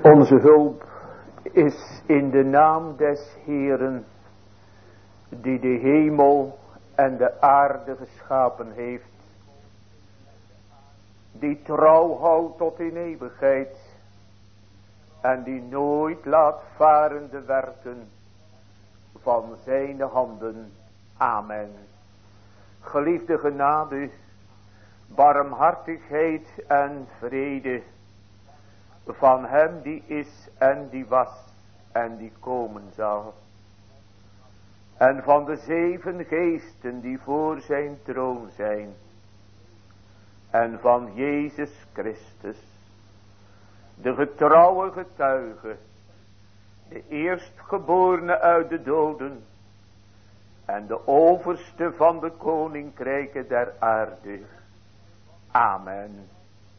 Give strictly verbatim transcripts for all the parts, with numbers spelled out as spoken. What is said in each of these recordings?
Onze hulp is in de naam des Heeren, die de hemel en de aarde geschapen heeft, die trouw houdt tot in eeuwigheid en die nooit laat varen de werken van zijn handen. Amen. Geliefde genade, barmhartigheid en vrede van hem die is en die was en die komen zal, en van de zeven geesten die voor zijn troon zijn, en van Jezus Christus, de getrouwe getuige, de eerstgeborene uit de doden en de overste van de koninkrijken der aarde. Amen.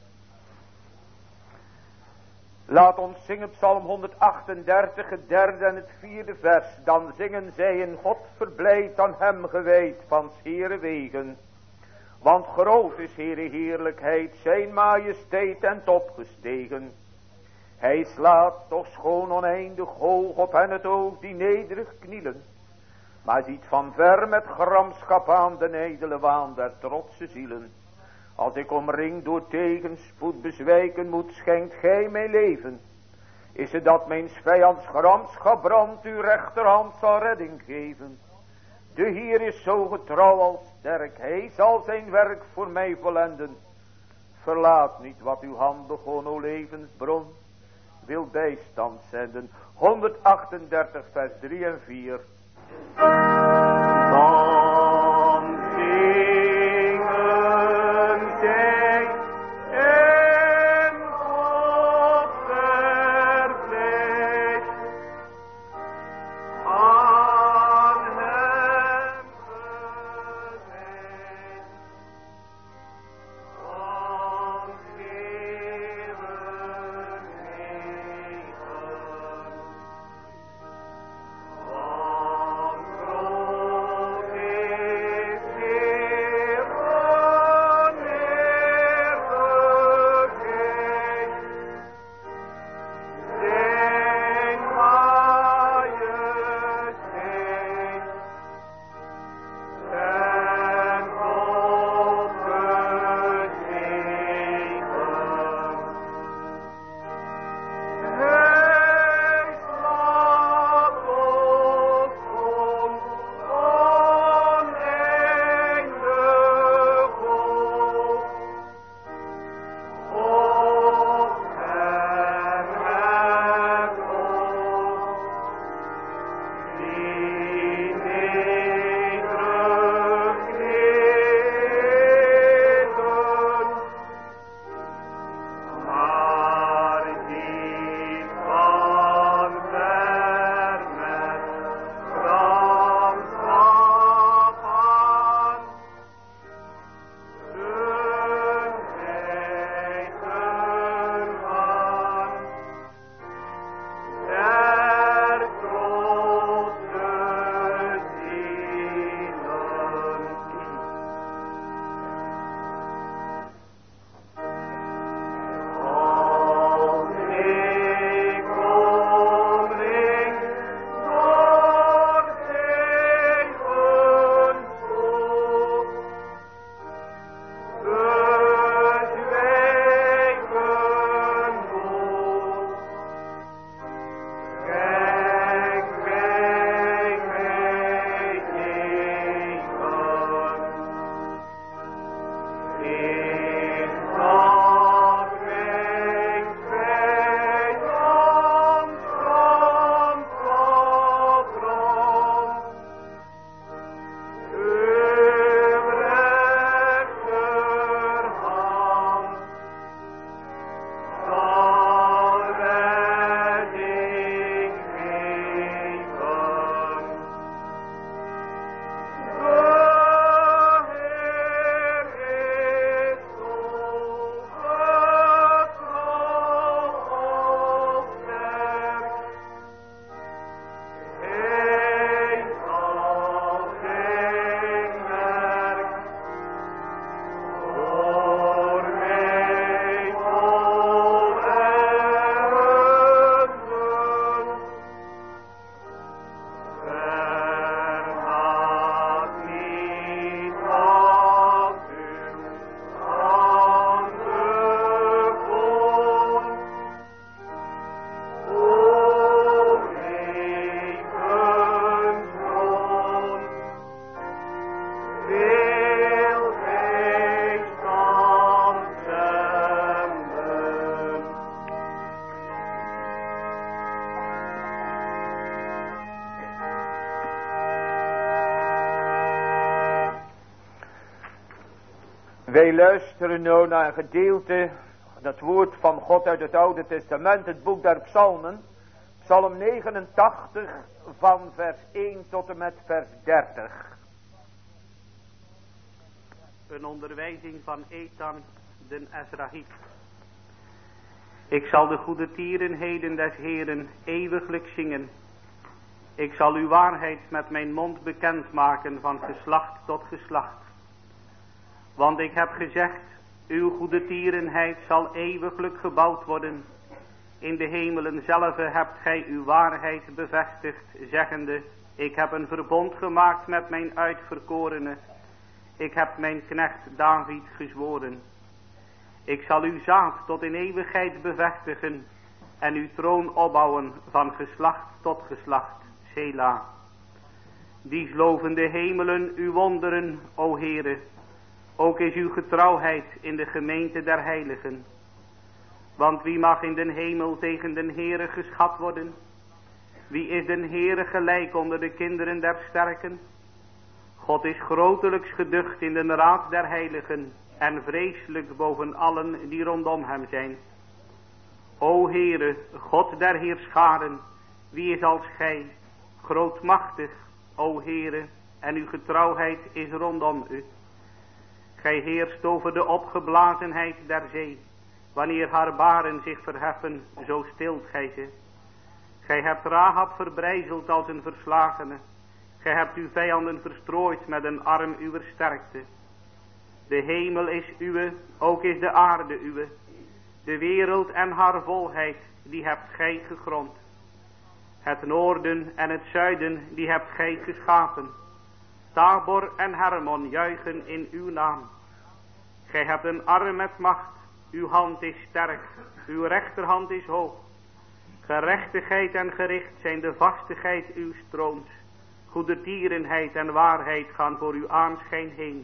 Laat ons zingen Psalm honderdachtendertig, het derde en het vierde vers. Dan zingen zij in God verblijd aan hem gewijd van 's Heere wegen. Want groot is Heere heerlijkheid, zijn majesteit en opgestegen. Hij slaat toch schoon oneindig hoog op hen het oog die nederig knielen. Maar ziet van ver met gramschap aan de ijdele waan der trotse zielen. Als ik omringd door tegenspoed bezwijken moet, schenkt gij mij leven. Is het dat mijn vijands gramschap brandt, uw rechterhand zal redding geven. De Heer is zo getrouw als sterk, hij zal zijn werk voor mij volenden. Verlaat niet wat uw hand begon, o levensbron, wil bijstand zenden. honderdachtendertig vers drie en vier. Dan zingen zij en God verblijd aan hem gewijd. Want Heere wegen, want groot Wij luisteren nu naar een gedeelte, dat woord van God uit het Oude Testament, het boek der Psalmen, Psalm negenentachtig van vers één tot en met vers dertig. Een onderwijzing van Ethan den Ezrahiet. Ik zal de goede tierenheden des Heeren eeuwiglijk zingen. Ik zal uw waarheid met mijn mond bekendmaken van geslacht tot geslacht. Want ik heb gezegd, uw goede tierenheid zal eeuwiglijk gebouwd worden. In de hemelen zelve hebt gij uw waarheid bevestigd, zeggende, ik heb een verbond gemaakt met mijn uitverkorene. Ik heb mijn knecht David gezworen. Ik zal uw zaad tot in eeuwigheid bevestigen en uw troon opbouwen van geslacht tot geslacht. Sela. Die loven de hemelen uw wonderen, o Heere. Ook is uw getrouwheid in de gemeente der heiligen. Want wie mag in den hemel tegen den Heere geschat worden? Wie is den Heere gelijk onder de kinderen der sterken? God is grotelijks geducht in den raad der heiligen en vreselijk boven allen die rondom hem zijn. O Heere, God der heerscharen, wie is als gij, grootmachtig, o Heere, en uw getrouwheid is rondom u. Gij heerst over de opgeblazenheid der zee. Wanneer haar baren zich verheffen, zo stilt gij ze. Gij hebt Rahab verbrijzeld als een verslagene. Gij hebt uw vijanden verstrooid met een arm uwer sterkte. De hemel is uwe, ook is de aarde uwe. De wereld en haar volheid, die hebt gij gegrond. Het noorden en het zuiden, die hebt gij geschapen. Tabor en Hermon juichen in uw naam. Gij hebt een arm met macht, uw hand is sterk, uw rechterhand is hoog. Gerechtigheid en gericht zijn de vastigheid uw troons. Goedertierenheid en waarheid gaan voor uw aanschijn heen.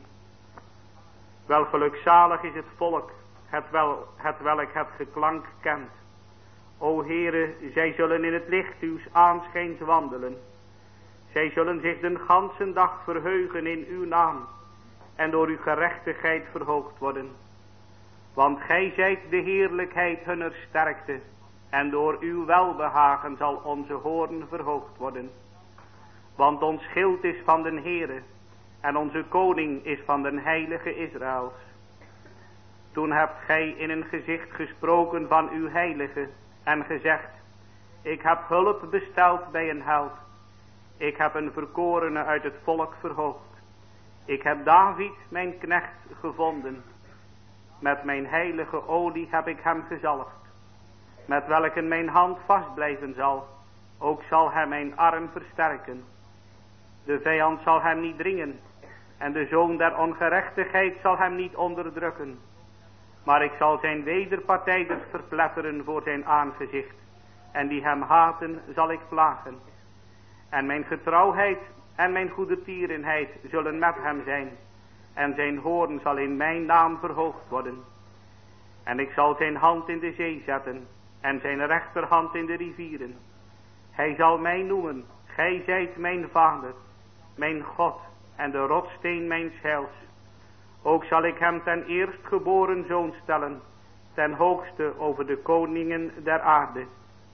Wel gelukzalig is het volk, het, wel, het welk het geklank kent. O Heere, zij zullen in het licht uws aanschijns wandelen. Zij zullen zich den gansen dag verheugen in uw naam en door uw gerechtigheid verhoogd worden. Want gij zijt de heerlijkheid hunner sterkte en door uw welbehagen zal onze hoorn verhoogd worden. Want ons schild is van den Heere en onze koning is van den heilige Israëls. Toen hebt gij in een gezicht gesproken van uw heilige en gezegd, ik heb hulp besteld bij een held. Ik heb een verkorene uit het volk verhoogd. Ik heb David, mijn knecht, gevonden. Met mijn heilige olie heb ik hem gezalfd. Met welke mijn hand vast blijven zal. Ook zal hij mijn arm versterken. De vijand zal hem niet dringen. En de zoon der ongerechtigheid zal hem niet onderdrukken. Maar ik zal zijn wederpartijders verpletteren voor zijn aangezicht. En die hem haten zal ik plagen. En mijn getrouwheid en mijn goedertierenheid zullen met hem zijn. En zijn hoorn zal in mijn naam verhoogd worden. En ik zal zijn hand in de zee zetten. En zijn rechterhand in de rivieren. Hij zal mij noemen. Gij zijt mijn vader. Mijn God. En de rotssteen mijn heils. Ook zal ik hem ten eerstgeboren zoon stellen. Ten hoogste over de koningen der aarde.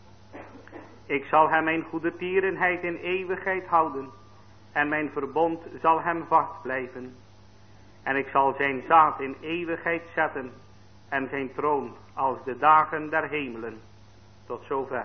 Ik zal hem mijn goedertierenheid in eeuwigheid houden. En mijn verbond zal hem vast blijven. En ik zal zijn zaad in eeuwigheid zetten. En zijn troon als de dagen der hemelen. Tot zover.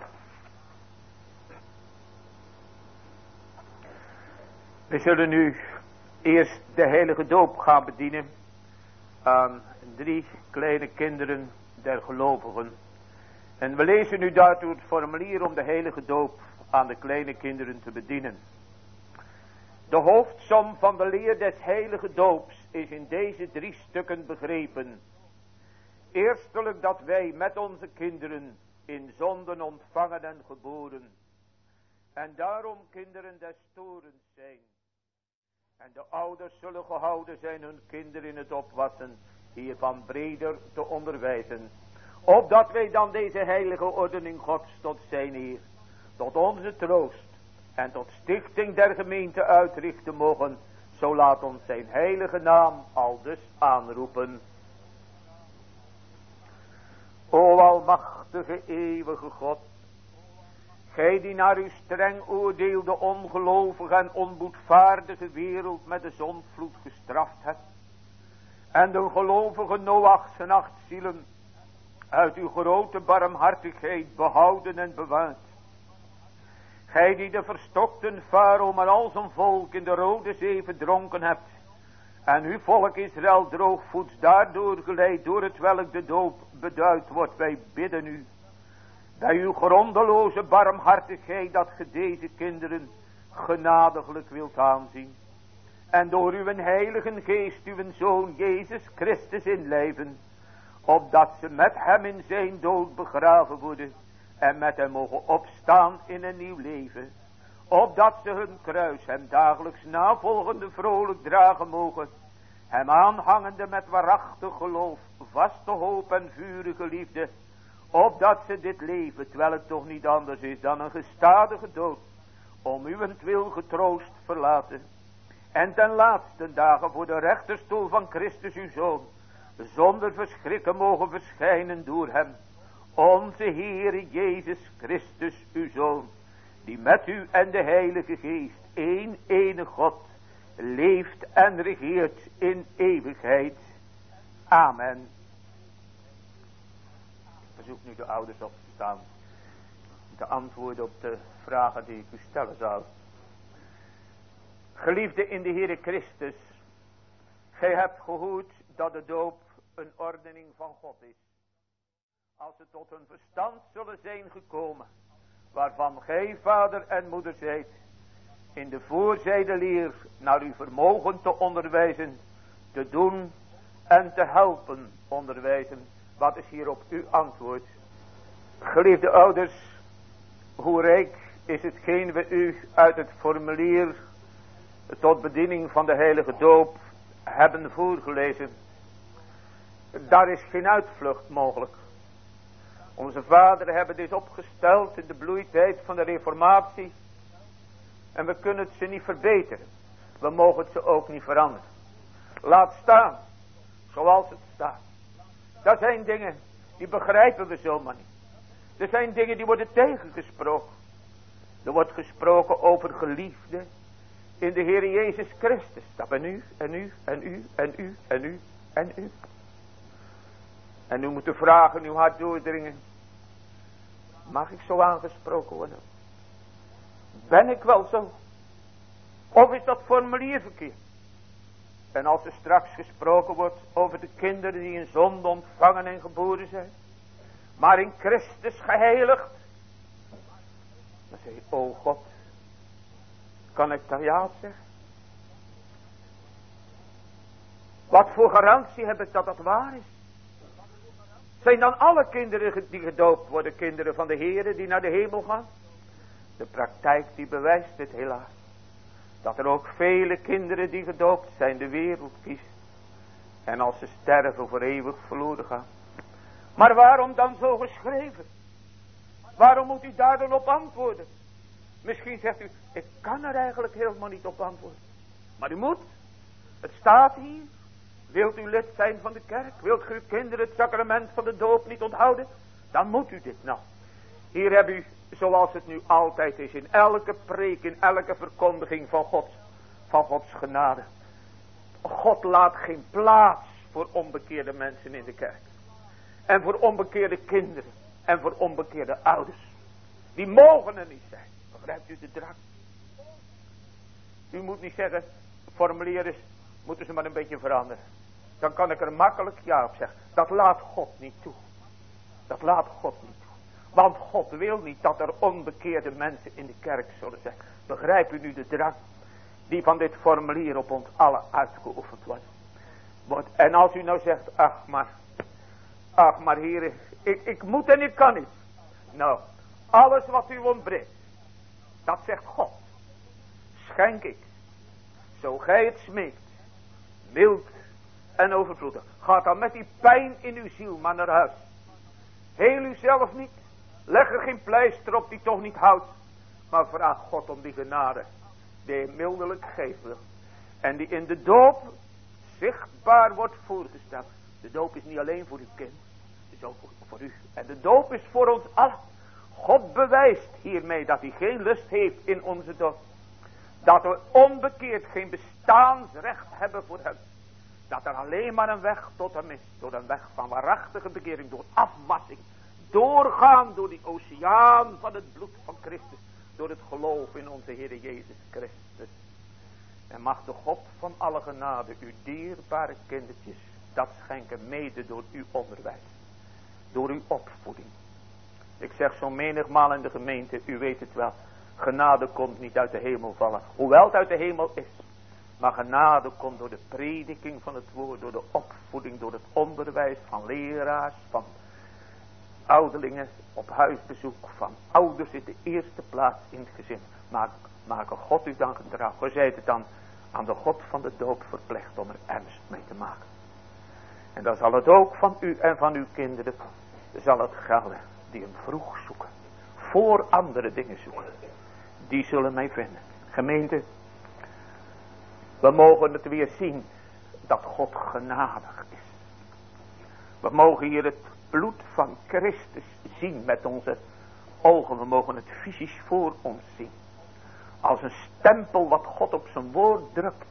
We zullen nu eerst de heilige doop gaan bedienen aan drie kleine kinderen der gelovigen. En we lezen nu daartoe het formulier om de heilige doop aan de kleine kinderen te bedienen. De hoofdsom van de leer des heilige doops is in deze drie stukken begrepen. Eerstelijk dat wij met onze kinderen in zonden ontvangen en geboren. En daarom kinderen des torens zijn. En de ouders zullen gehouden zijn hun kinderen in het opwassen hiervan breder te onderwijzen. Opdat wij dan deze heilige ordening Gods tot zijn eer, tot onze troost en tot stichting der gemeente uitrichten mogen, Zo laat ons zijn heilige naam aldus aanroepen. O almachtige eeuwige God, gij die naar uw streng oordeel de ongelovige en onboedvaardige wereld met de zondvloed gestraft hebt, en de gelovige Noach zijn acht zielen uit uw grote barmhartigheid behouden en bewaard. Gij die de verstokten Farao maar al zijn volk in de Rode Zee verdronken hebt, en uw volk Israël droogvoets daardoor geleid, door het welk de doop beduid wordt. Wij bidden u, bij uw grondeloze barmhartigheid, dat ge deze kinderen genadiglijk wilt aanzien. En door uw heilige geest, uw Zoon Jezus Christus inlijven, opdat ze met hem in zijn dood begraven worden, en met hem mogen opstaan in een nieuw leven. Opdat ze hun kruis hem dagelijks navolgende vrolijk dragen mogen, hem aanhangende met waarachtig geloof, vaste hoop en vurige liefde. Opdat ze dit leven, terwijl het toch niet anders is dan een gestadige dood, om uwentwil getroost verlaten. En ten laatste dagen voor de rechterstoel van Christus uw Zoon, zonder verschrikken mogen verschijnen door hem, onze Heere Jezus Christus uw Zoon, die met u en de Heilige Geest, één enige God, leeft en regeert in eeuwigheid. Amen. Ik verzoek nu de ouders op te staan, te antwoorden op de vragen die ik u stellen zou. Geliefde in de Heere Christus, gij hebt gehoord dat de doop een ordening van God is. Als ze tot een verstand zullen zijn gekomen, waarvan gij vader en moeder zijt, in de voorzijde leer naar uw vermogen te onderwijzen, te doen en te helpen onderwijzen. Wat is hierop uw antwoord? Geliefde ouders, hoe rijk is hetgeen we u uit het formulier tot bediening van de heilige doop hebben voorgelezen. Daar is geen uitvlucht mogelijk. Onze vaderen hebben dit opgesteld in de bloeitijd van de reformatie. En we kunnen het ze niet verbeteren. We mogen het ze ook niet veranderen. Laat staan zoals het staat. Dat zijn dingen die begrijpen we zomaar niet. Er zijn dingen die worden tegengesproken. Er wordt gesproken over geliefde in de Heer Jezus Christus. Dat ben u en u en u en u en u en u. En u moet de vragen in uw hart doordringen. Mag ik zo aangesproken worden? Ben ik wel zo? Of is dat formulier verkeerd? En als er straks gesproken wordt over de kinderen die in zonde ontvangen en geboren zijn, maar in Christus geheiligd, dan zeg je, o God, kan ik daar ja op zeggen? Wat voor garantie heb ik dat dat waar is? Zijn dan alle kinderen die gedoopt worden kinderen van de Heere die naar de hemel gaan? De praktijk die bewijst het helaas. Dat er ook vele kinderen die gedoopt zijn de wereld kiezen. En als ze sterven voor eeuwig verloren gaan. Maar waarom dan zo geschreven? Waarom moet u daar dan op antwoorden? Misschien zegt u, ik kan er eigenlijk helemaal niet op antwoorden. Maar u moet. Het staat hier. Wilt u lid zijn van de kerk? Wilt u uw kinderen het sacrament van de doop niet onthouden? Dan moet u dit nou. Hier heb u, zoals het nu altijd is, in elke preek, in elke verkondiging van God, van Gods genade. God laat geen plaats voor onbekeerde mensen in de kerk. En voor onbekeerde kinderen. En voor onbekeerde ouders. Die mogen er niet zijn. Begrijpt u de drang? U moet niet zeggen, formulier is, moeten ze maar een beetje veranderen. Dan kan ik er makkelijk ja op zeggen. Dat laat God niet toe. Dat laat God niet toe. Want God wil niet dat er onbekeerde mensen in de kerk zullen zijn. Begrijpt u nu de drang die van dit formulier op ons allen uitgeoefend wordt. En als u nou zegt, ach maar, ach maar heren, ik, ik moet en ik kan niet. Nou, alles wat u ontbreekt, dat zegt God. Schenk ik, zo gij het smeekt, mild en overvloedig. Ga dan met die pijn in uw ziel maar naar huis. Heel u zelf niet. Leg er geen pleister op die toch niet houdt. Maar vraag God om die genade. Die hij mildelijk geven wil. En die in de doop zichtbaar wordt voorgesteld. De doop is niet alleen voor uw kind. Het is ook voor, voor u. En de doop is voor ons allen. God bewijst hiermee dat hij geen lust heeft in onze doop. Dat we onbekeerd geen bestaansrecht hebben voor hem. Dat er alleen maar een weg tot hem is. Door een weg van waarachtige bekering. Door afwassing. Doorgaan door die oceaan van het bloed van Christus. Door het geloof in onze Heer Jezus Christus. En mag de God van alle genade uw dierbare kindertjes dat schenken mede door uw onderwijs. Door uw opvoeding. Ik zeg zo menigmaal in de gemeente, u weet het wel. Genade komt niet uit de hemel vallen. Hoewel het uit de hemel is. Maar genade komt door de prediking van het woord. Door de opvoeding, door het onderwijs van leraars. Van ouderlingen op huisbezoek. Van ouders in de eerste plaats in het gezin. Maak, maken God u dan getrouw. Hoe zijt het dan aan de God van de doop verplicht om er ernst mee te maken. En dan zal het ook van u en van uw kinderen. Zal het gelden die hem vroeg zoeken. Voor andere dingen zoeken. Die zullen mij vinden. Gemeente. We mogen het weer zien. Dat God genadig is. We mogen hier het bloed van Christus zien met onze ogen. We mogen het fysisch voor ons zien. Als een stempel wat God op zijn woord drukt.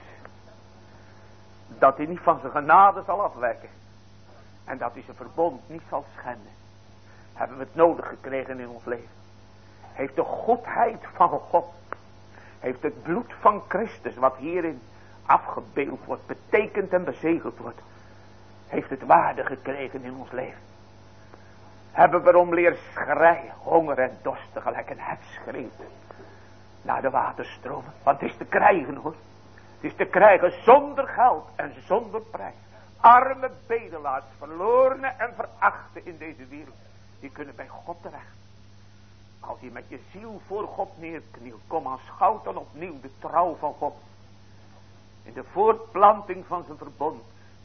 Dat hij niet van zijn genade zal afwijken. En dat hij zijn verbond niet zal schenden. Hebben we het nodig gekregen in ons leven. Heeft de goedheid van God. Heeft het bloed van Christus wat hierin afgebeeld wordt. Betekend en bezegeld wordt. Heeft het waarde gekregen in ons leven. Hebben we erom leren schreien. Honger en dorsten gelijk een hefschreeuw. Naar de waterstromen. Want het is te krijgen hoor. Het is te krijgen zonder geld en zonder prijs. Arme bedelaars, verlorenen en verachten in deze wereld. Die kunnen bij God terecht. Als je met je ziel voor God neerknielt. Kom aanschouw dan opnieuw de trouw van God. In de voortplanting van zijn verbond.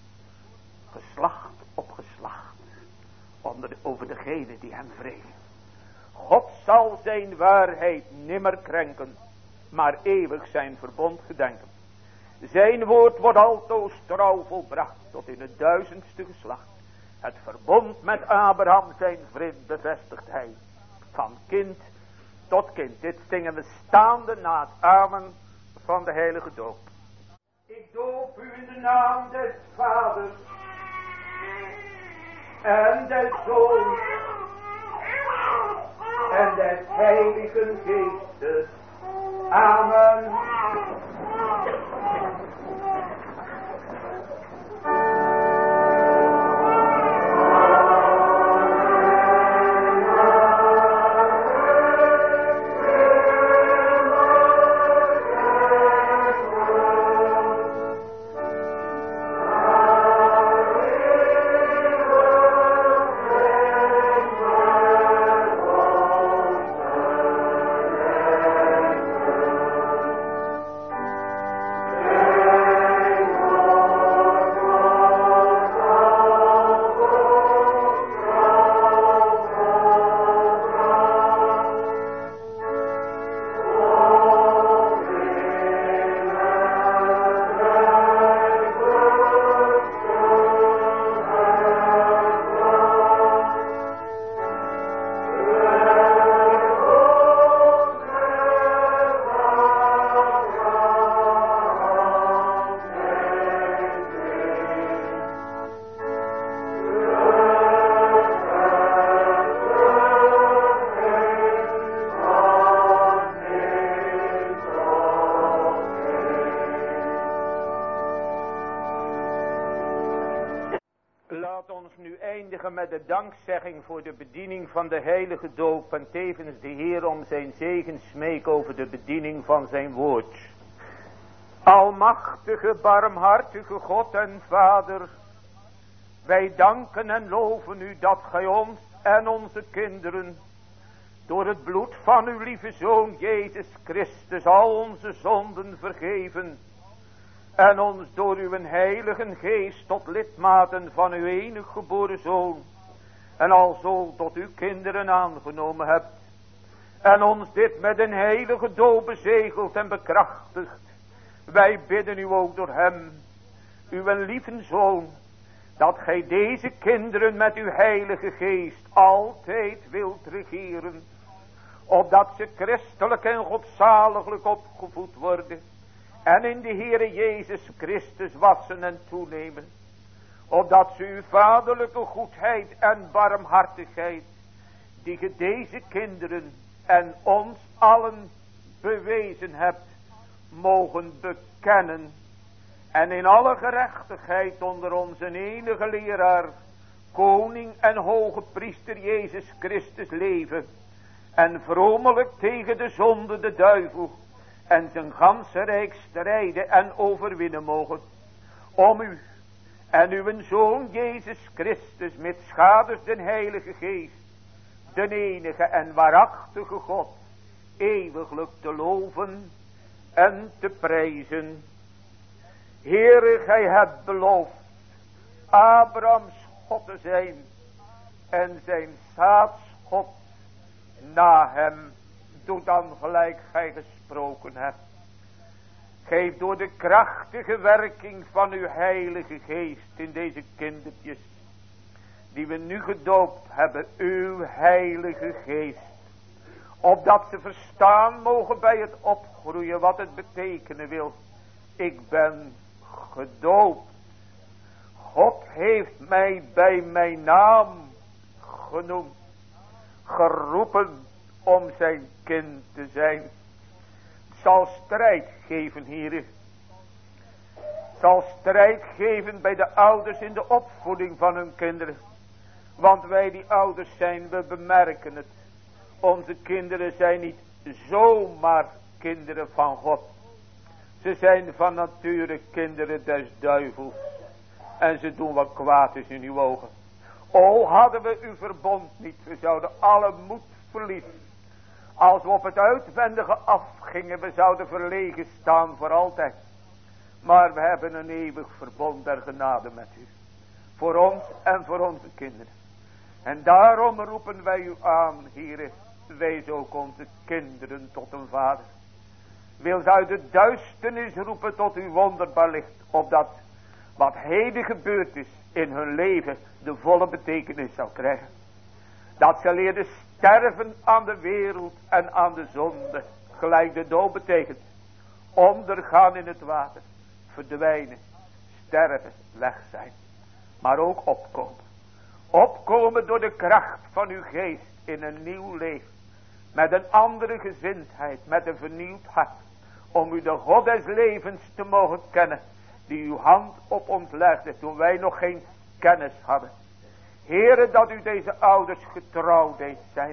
Geslacht op geslacht. Onder de, over degene die hem vrezen. God zal zijn waarheid nimmer krenken. Maar eeuwig zijn verbond gedenken. Zijn woord wordt altoos trouw volbracht. Tot in het duizendste geslacht. Het verbond met Abraham zijn vriend bevestigt hij. Van kind tot kind. Dit zingen we staande na het amen van de heilige doop. Ik doop u in de naam des Vaders. En des Zoons. En des Heiligen Geestes. Amen. Met de dankzegging voor de bediening van de heilige doop en tevens de Heer om zijn zegen smeek over de bediening van zijn woord. Almachtige, barmhartige God en Vader, wij danken en loven u dat gij ons en onze kinderen door het bloed van uw lieve Zoon Jezus Christus al onze zonden vergeven en ons door uw heilige geest tot lidmaten van uw enig geboren Zoon en alzo tot uw kinderen aangenomen hebt en ons dit met een heilige doop bezegeld en bekrachtigd, Wij bidden u ook door hem, uw lieve zoon, dat gij deze kinderen met uw heilige geest altijd wilt regeren, opdat ze christelijk en godzaliglijk opgevoed worden en in de Heere Jezus Christus wassen en toenemen, opdat ze uw vaderlijke goedheid en barmhartigheid, die ge deze kinderen en ons allen bewezen hebt, mogen bekennen en in alle gerechtigheid onder onze enige leraar, koning en hoge priester Jezus Christus leven en vromelijk tegen de zonde de duivel en zijn ganse rijk strijden en overwinnen mogen, om u en uw Zoon Jezus Christus met schaders den Heilige Geest, de enige en waarachtige God, eeuwiglijk te loven en te prijzen. Heere, gij hebt beloofd Abrahams God te zijn en zijn zaadsgod na hem. Doe dan gelijk gij gesproken hebt. Geef door de krachtige werking van uw heilige geest in deze kindertjes, die we nu gedoopt hebben, uw heilige geest, opdat ze verstaan mogen bij het opgroeien wat het betekenen wil. Ik ben gedoopt. God heeft mij bij mijn naam genoemd, geroepen om zijn kind te zijn. Het zal strijd geven, heren. Het zal strijd geven bij de ouders in de opvoeding van hun kinderen. Want wij die ouders zijn, we bemerken het. Onze kinderen zijn niet zomaar kinderen van God. Ze zijn van nature kinderen des duivels. En ze doen wat kwaad is in uw ogen. O, hadden we uw verbond niet, we zouden alle moed verliezen. Als we op het uitwendige afgingen, we zouden verlegen staan voor altijd. Maar we hebben een eeuwig verbond der genade met u. Voor ons en voor onze kinderen. En daarom roepen wij u aan, Heere, wees ook onze kinderen tot een vader. Wil ze uit de duisternis roepen tot uw wonderbaar licht, opdat wat heden gebeurd is in hun leven de volle betekenis zou krijgen. Dat ze leerden sterven aan de wereld en aan de zonde, gelijk de dood betekent. Ondergaan in het water, verdwijnen, sterven, weg zijn. Maar ook opkomen. Opkomen door de kracht van uw geest in een nieuw leven. Met een andere gezindheid, met een vernieuwd hart. Om u de God des levens te mogen kennen, die uw hand op ons legde toen wij nog geen kennis hadden. Heere, dat u deze ouders getrouw deed zijn.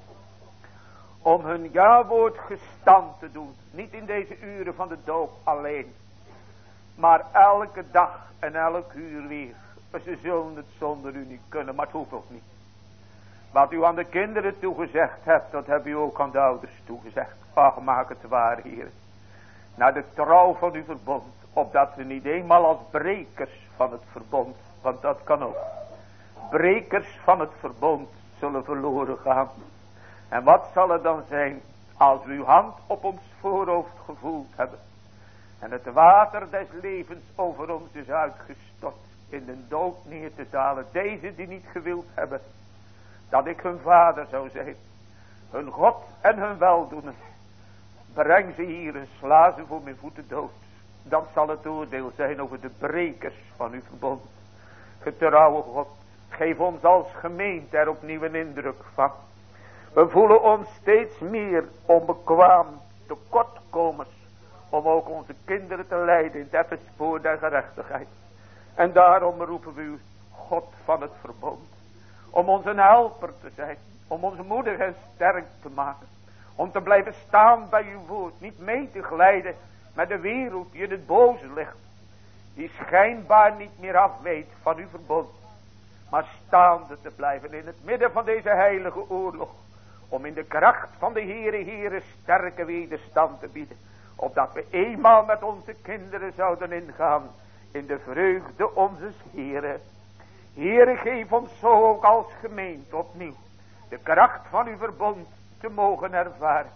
Om hun ja-woord gestand te doen. Niet in deze uren van de doop alleen. Maar elke dag en elk uur weer. Ze zullen het zonder u niet kunnen, maar het hoeft ook niet. Wat u aan de kinderen toegezegd hebt, dat heb u ook aan de ouders toegezegd. Ach, maak het waar, Heer. Naar de trouw van uw verbond. Opdat we niet eenmaal als brekers van het verbond, want dat kan ook. Brekers van het verbond zullen verloren gaan. En wat zal het dan zijn als we uw hand op ons voorhoofd gevoeld hebben. En het water des levens over ons is uitgestort. In de dood neer te dalen. Deze die niet gewild hebben. Dat ik hun vader zou zijn. Hun God en hun weldoener. Breng ze hier en sla ze voor mijn voeten dood. Dat zal het oordeel zijn over de brekers van uw verbond. Getrouwe God. Geef ons als gemeente er opnieuw een indruk van. We voelen ons steeds meer onbekwaam, tekortkomers. Om ook onze kinderen te leiden in het spoor der gerechtigheid. En daarom roepen we u, God van het verbond. Om ons een helper te zijn. Om onze moedig en sterk te maken. Om te blijven staan bij uw woord. Niet mee te glijden met de wereld die in het boze ligt. Die schijnbaar niet meer afweet van uw verbond. Maar staande te blijven in het midden van deze heilige oorlog. Om in de kracht van de Heere Heere sterke wederstand te bieden. Opdat we eenmaal met onze kinderen zouden ingaan. In de vreugde onze Heere. Heere, geef ons zo ook als gemeente opnieuw. De kracht van uw verbond te mogen ervaren.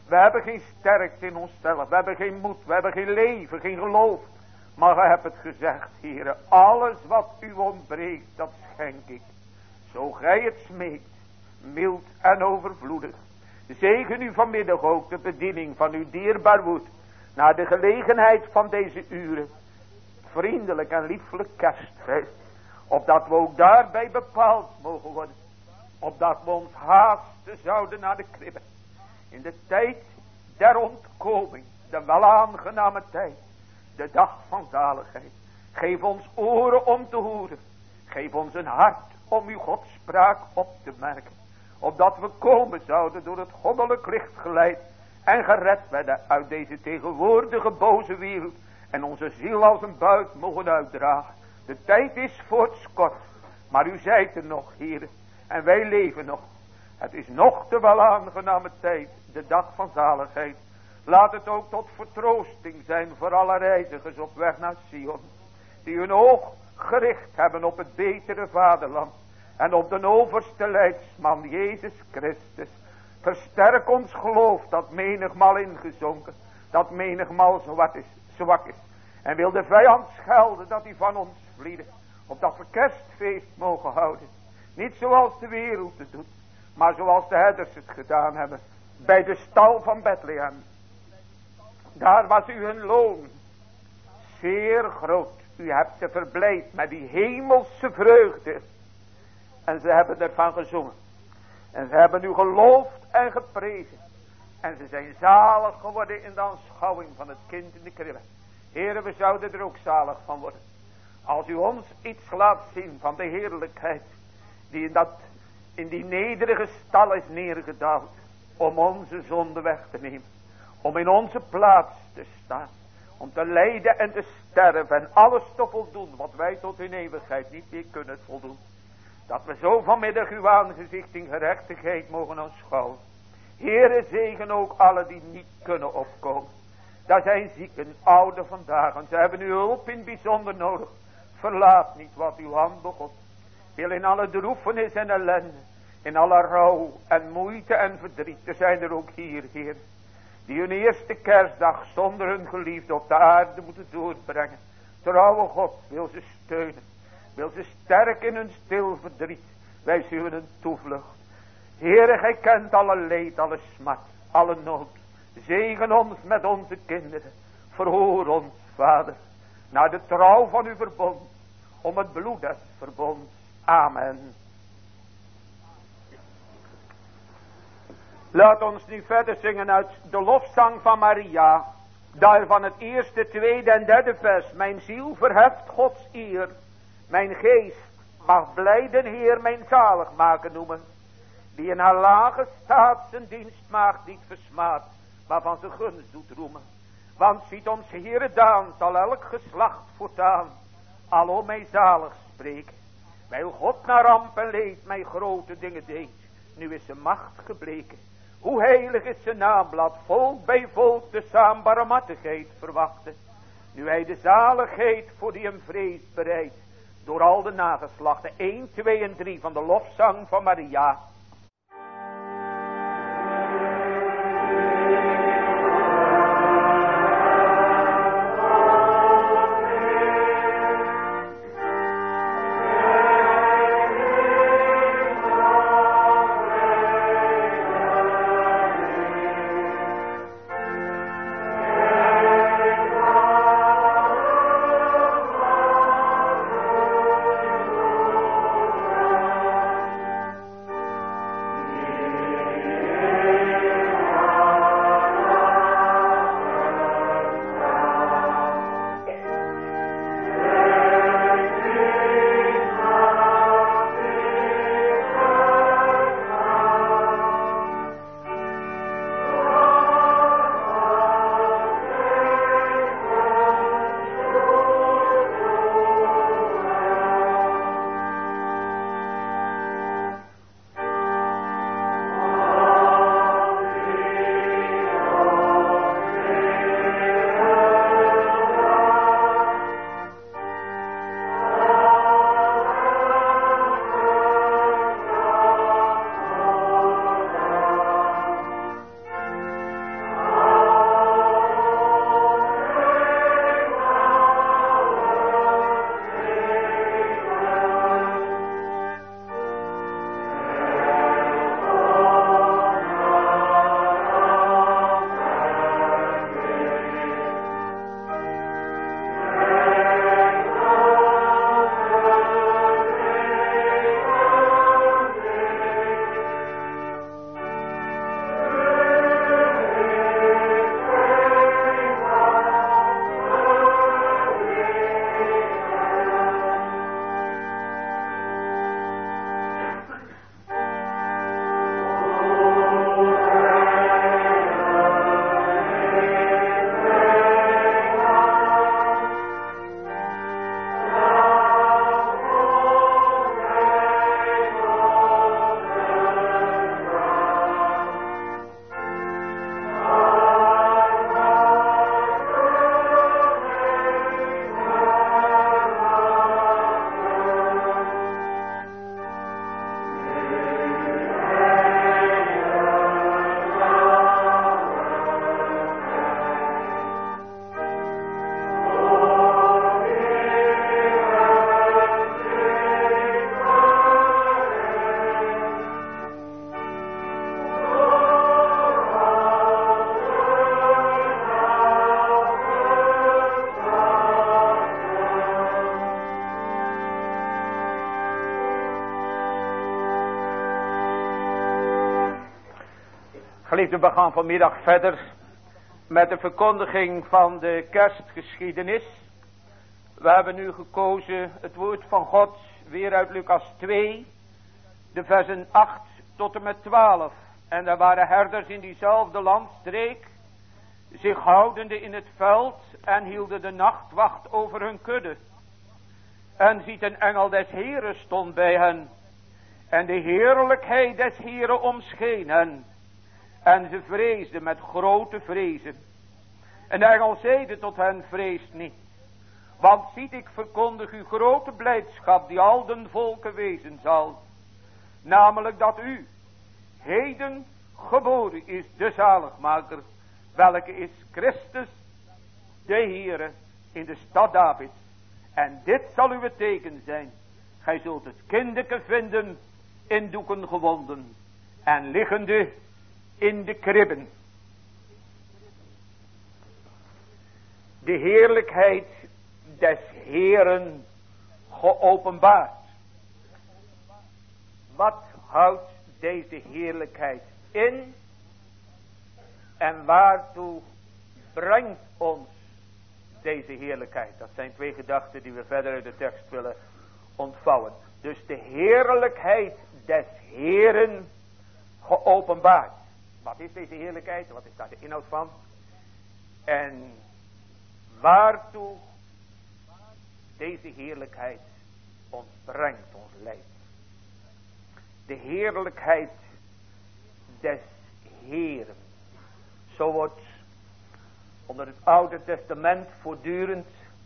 We hebben geen sterkte in onszelf. We hebben geen moed. We hebben geen leven. Geen geloof. Maar gij hebt het gezegd, Heere. Alles wat u ontbreekt, dat schenk ik. Zo gij het smeekt. Mild en overvloedig. Zegen u vanmiddag ook de bediening van uw dierbaar woord. Naar de gelegenheid van deze uren. Vriendelijk en lieflijk kerstfeest. Opdat we ook daarbij bepaald mogen worden. Opdat we ons haasten zouden naar de kribbe. In de tijd der ontkoming. De welaangename tijd. De dag van zaligheid. Geef ons oren om te horen. Geef ons een hart om uw Godspraak op te merken. Opdat we komen zouden door het goddelijk licht geleid. En gered werden uit deze tegenwoordige boze wereld. En onze ziel als een buit mogen uitdragen. De tijd is voortskort. Maar u zijt er nog, Heer. En wij leven nog. Het is nog de welaangename tijd. De dag van zaligheid. Laat het ook tot vertroosting zijn voor alle reizigers op weg naar Sion. Die hun oog gericht hebben op het betere vaderland. En op de overste leidsman Jezus Christus. Versterk ons geloof dat menigmaal ingezonken. Dat menigmaal zwak is, zwak is. En wil de vijand schelden dat hij van ons vliede. Opdat we kerstfeest mogen houden. Niet zoals de wereld het doet. Maar zoals de herders het gedaan hebben. Bij de stal van Bethlehem. Daar was u hun loon. Zeer groot. U hebt ze verblijd met die hemelse vreugde. En ze hebben ervan gezongen. En ze hebben u geloofd en geprezen. En ze zijn zalig geworden in de aanschouwing van het kind in de kribbe. Heren, we zouden er ook zalig van worden. Als u ons iets laat zien van de heerlijkheid. Die in, dat, in die nederige stal is neergedaald. Om onze zonde weg te nemen. Om in onze plaats te staan. Om te lijden en te sterven. En alles te voldoen wat wij tot in eeuwigheid niet meer kunnen voldoen. Dat we zo vanmiddag uw aangezicht in gerechtigheid mogen aanschouwen. Heere, zegen ook alle die niet kunnen opkomen. Daar zijn zieken, ouden vandaag. En ze hebben uw hulp in bijzonder nodig. Verlaat niet wat uw hand begon. Wil in alle droefenis en ellende. In alle rouw en moeite en verdriet. Er zijn er ook hier, Heer. Die hun eerste kerstdag zonder hun geliefde op de aarde moeten doorbrengen. Trouwe God wil ze steunen. Wil ze sterk in hun stil verdriet. Wij zullen een toevlucht. Heere, gij kent alle leed, alle smart, alle nood. Zegen ons met onze kinderen. Verhoor ons, Vader. Naar de trouw van uw verbond. Om het bloed des verbonds. Amen. Laat ons nu verder zingen uit de lofzang van Maria. Daarvan het eerste, tweede en derde vers. Mijn ziel verheft Gods eer. Mijn geest mag blijden Heer mijn zaligmaker noemen. Die in haar lage staat zijn dienstmaagd niet versmaat. Maar van zijn gunst doet roemen. Want ziet ons Heere daan zal elk geslacht voortaan. Alom mij zalig spreken. Weil God naar ramp en leed mij grote dingen deed. Nu is zijn macht gebleken. Hoe heilig is zijn naamblad, volk bij volk de saambarmhartigheid verwachten. Nu hij de zaligheid voor die hem vreest bereidt. Door al de nageslachten, één, twee en drie van de lofzang van Maria. Geliefden, we gaan vanmiddag verder met de verkondiging van de kerstgeschiedenis. We hebben nu gekozen het woord van God weer uit Lucas twee, de versen acht tot en met twaalf. En er waren herders in diezelfde landstreek, zich houdende in het veld en hielden de nachtwacht over hun kudde. En ziet een engel des Heren stond bij hen, en de heerlijkheid des Heren omscheen hen. En ze vreesden met grote vrezen. En de engel zeide tot hen, vreest niet. Want ziet, ik verkondig u grote blijdschap die al den volken wezen zal. Namelijk dat u heden geboren is de zaligmaker, welke is Christus de Heere in de stad David. En dit zal uw teken zijn. Gij zult het kindeke vinden in doeken gewonden en liggende in de kribben. De heerlijkheid des Heeren geopenbaard. Wat houdt deze heerlijkheid in? En waartoe brengt ons deze heerlijkheid? Dat zijn twee gedachten die we verder in de tekst willen ontvouwen. Dus de heerlijkheid des Heeren geopenbaard. Wat is deze heerlijkheid? Wat is daar de inhoud van? En waartoe deze heerlijkheid ons brengt, ons leidt. De heerlijkheid des Heeren. Zo wordt onder het Oude Testament voortdurend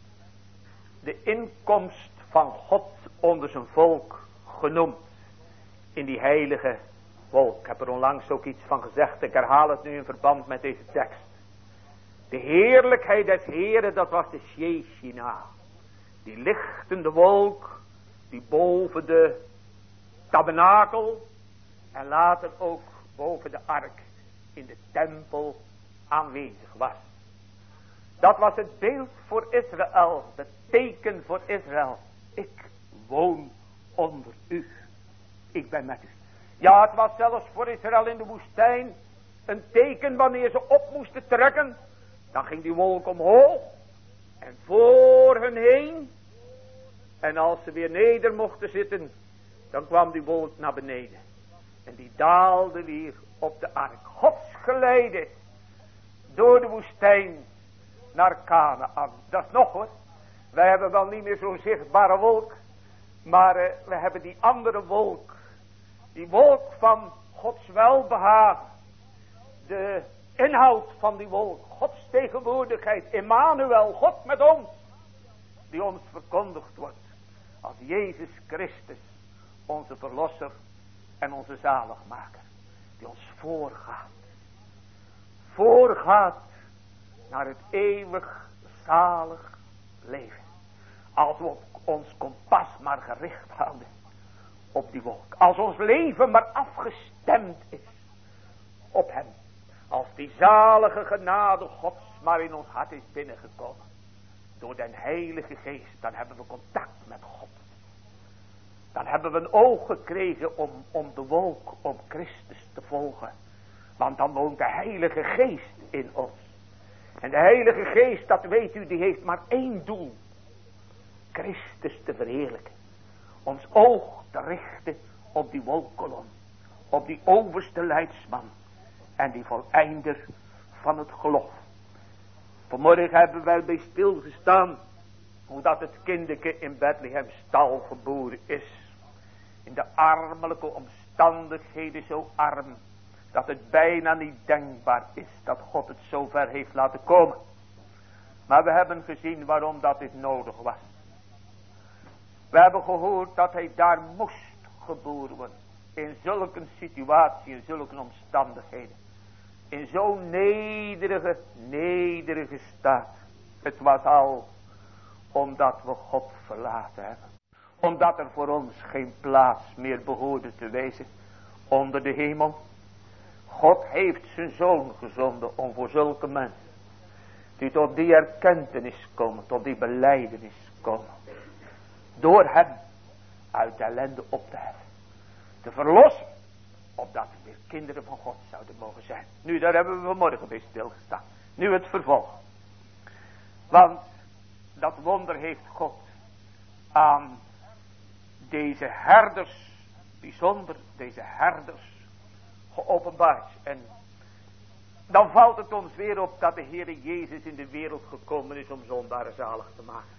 de inkomst van God onder zijn volk genoemd. In die heilige wolk. Ik heb er onlangs ook iets van gezegd. Ik herhaal het nu in verband met deze tekst. De heerlijkheid des Heren, dat was de Shekinah. Die lichtende wolk, die boven de tabernakel en later ook boven de ark in de tempel aanwezig was. Dat was het beeld voor Israël, het teken voor Israël. Ik woon onder u. Ik ben met u. Ja, het was zelfs voor Israël in de woestijn een teken wanneer ze op moesten trekken. Dan ging die wolk omhoog en voor hun heen. En als ze weer neder mochten zitten, dan kwam die wolk naar beneden. En die daalde weer op de ark. Gods geleide door de woestijn naar Kanaan. Dat is nog hoor. Wij hebben wel niet meer zo'n zichtbare wolk. Maar uh, we hebben die andere wolk. Die wolk van Gods welbehagen. De inhoud van die wolk. Gods tegenwoordigheid. Emmanuel, God met ons. Die ons verkondigd wordt. Als Jezus Christus. Onze verlosser en onze zaligmaker. Die ons voorgaat. Voorgaat naar het eeuwig zalig leven. Als we ons kompas maar gericht houden op die wolk. Als ons leven maar afgestemd is op hem. Als die zalige genade Gods maar in ons hart is binnengekomen. Door den Heilige Geest. Dan hebben we contact met God. Dan hebben we een oog gekregen om, om de wolk, om Christus te volgen. Want dan woont de Heilige Geest in ons. En de Heilige Geest, dat weet u, die heeft maar één doel. Christus te verheerlijken. Ons oog te richten op die wolkkolom. Op die overste leidsman. En die voleinder van het geloof. Vanmorgen hebben wij bij stilgestaan. Hoe dat het kindeke in Bethlehem stal geboren is. In de armelijke omstandigheden zo arm. Dat het bijna niet denkbaar is dat God het zo ver heeft laten komen. Maar we hebben gezien waarom dat dit nodig was. We hebben gehoord dat hij daar moest geboren worden. In zulke situatie, in zulke omstandigheden. In zo'n nederige, nederige staat. Het was al omdat we God verlaten hebben. Omdat er voor ons geen plaats meer behoorde te wezen onder de hemel. God heeft zijn zoon gezonden om voor zulke mensen. Die tot die erkentenis komen, tot die belijdenis komen. Door hem uit de ellende op te heffen. Te verlossen opdat we weer kinderen van God zouden mogen zijn. Nu, daar hebben we vanmorgen bij stilgestaan. Nu het vervolg. Want dat wonder heeft God aan deze herders, bijzonder deze herders, geopenbaard. En dan valt het ons weer op dat de Heere Jezus in de wereld gekomen is om zondaren zalig te maken.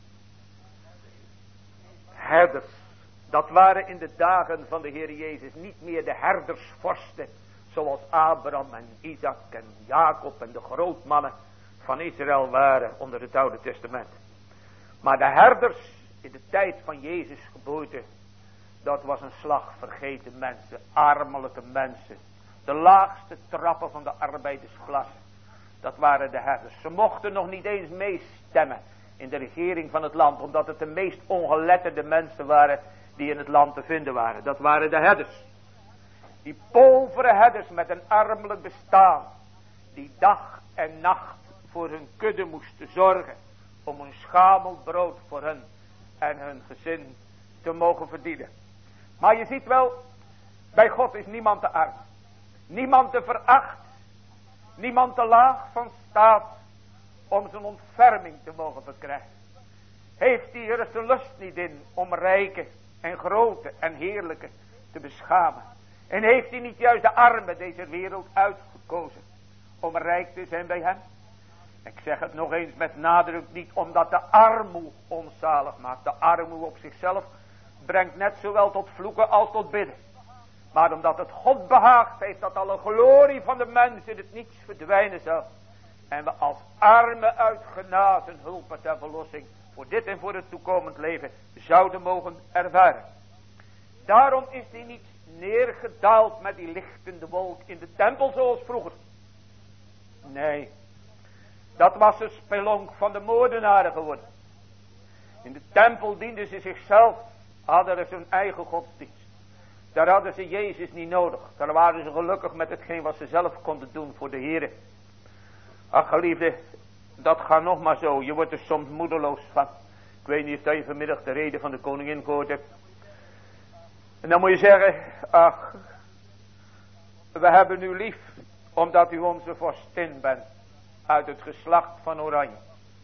Herders, dat waren in de dagen van de Heere Jezus niet meer de herdersvorsten, zoals Abraham en Isaac en Jacob en de grootmannen van Israël waren onder het Oude Testament. Maar de herders in de tijd van Jezus' geboorte, dat was een slag vergeten mensen, armelijke mensen. De laagste trappen van de arbeidersklasse, dat waren de herders. Ze mochten nog niet eens meestemmen in de regering van het land, omdat het de meest ongeletterde mensen waren die in het land te vinden waren. Dat waren de herders. Die povere herders met een armelijk bestaan, die dag en nacht voor hun kudde moesten zorgen, om een schamel brood voor hen en hun gezin te mogen verdienen. Maar je ziet wel, bij God is niemand te arm, niemand te veracht, niemand te laag van staat om zijn ontferming te mogen verkrijgen. Heeft hij er zijn lust niet in om rijke en grote en heerlijke te beschamen? En heeft hij niet juist de armen deze wereld uitgekozen om rijk te zijn bij hem? Ik zeg het nog eens met nadruk, niet omdat de armoe ons zalig maakt. De armoe op zichzelf brengt net zowel tot vloeken als tot bidden. Maar omdat het God behaagd heeft dat alle glorie van de mens in het niets verdwijnen zal. En we als armen uit genade hulp ter verlossing voor dit en voor het toekomend leven zouden mogen ervaren. Daarom is hij niet neergedaald met die lichtende wolk in de tempel zoals vroeger. Nee, dat was een spelonk van de moordenaren geworden. In de tempel dienden ze zichzelf, hadden ze hun eigen godsdienst. Daar hadden ze Jezus niet nodig. Daar waren ze gelukkig met hetgeen wat ze zelf konden doen voor de Heere. Ach geliefde, dat gaat nog maar zo. Je wordt er soms moedeloos van. Ik weet niet of je vanmiddag de reden van de koningin gehoord hebt. En dan moet je zeggen, ach, we hebben u lief, omdat u onze vorstin bent, uit het geslacht van Oranje.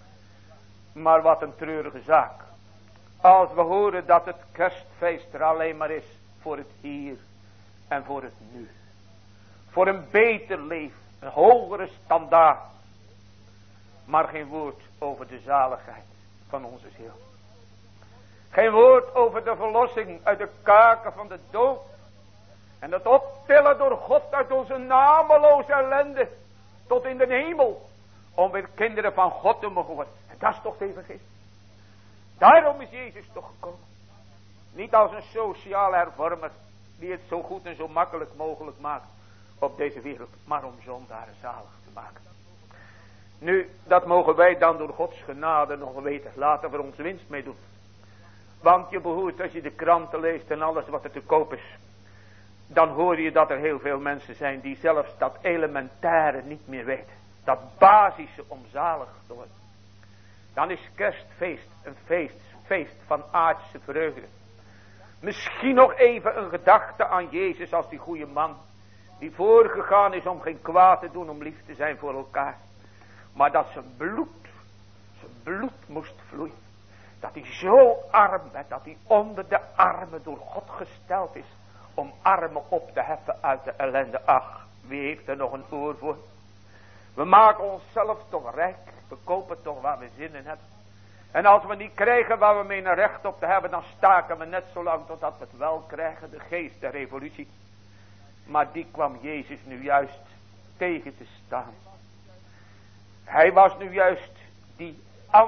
Maar wat een treurige zaak. Als we horen dat het kerstfeest er alleen maar is voor het hier en voor het nu. Voor een beter leven, een hogere standaard. Maar geen woord over de zaligheid van onze ziel. Geen woord over de verlossing uit de kaken van de dood. En het optillen door God uit onze nameloze ellende tot in de hemel. Om weer kinderen van God te mogen worden. En dat is toch het evangelie. Daarom is Jezus toch gekomen. Niet als een sociale hervormer die het zo goed en zo makkelijk mogelijk maakt op deze wereld. Maar om zondaren zalig te maken. Nu, dat mogen wij dan door Gods genade nog weten. Laten we er ons winst mee doen. Want je behoort, als je de kranten leest en alles wat er te koop is, dan hoor je dat er heel veel mensen zijn die zelfs dat elementaire niet meer weten. Dat basische om zalig te worden. Dan is kerstfeest een feest, feest van aardse vreugde. Misschien nog even een gedachte aan Jezus als die goede man, die voorgegaan is om geen kwaad te doen, om lief te zijn voor elkaar. Maar dat zijn bloed, zijn bloed moest vloeien. Dat hij zo arm werd, dat hij onder de armen door God gesteld is, om armen op te heffen uit de ellende. Ach, wie heeft er nog een oor voor? We maken onszelf toch rijk, we kopen toch waar we zin in hebben. En als we niet krijgen waar we mee een recht op te hebben, dan staken we net zo lang totdat we het wel krijgen, de geest der revolutie. Maar die kwam Jezus nu juist tegen te staan. Hij was nu juist die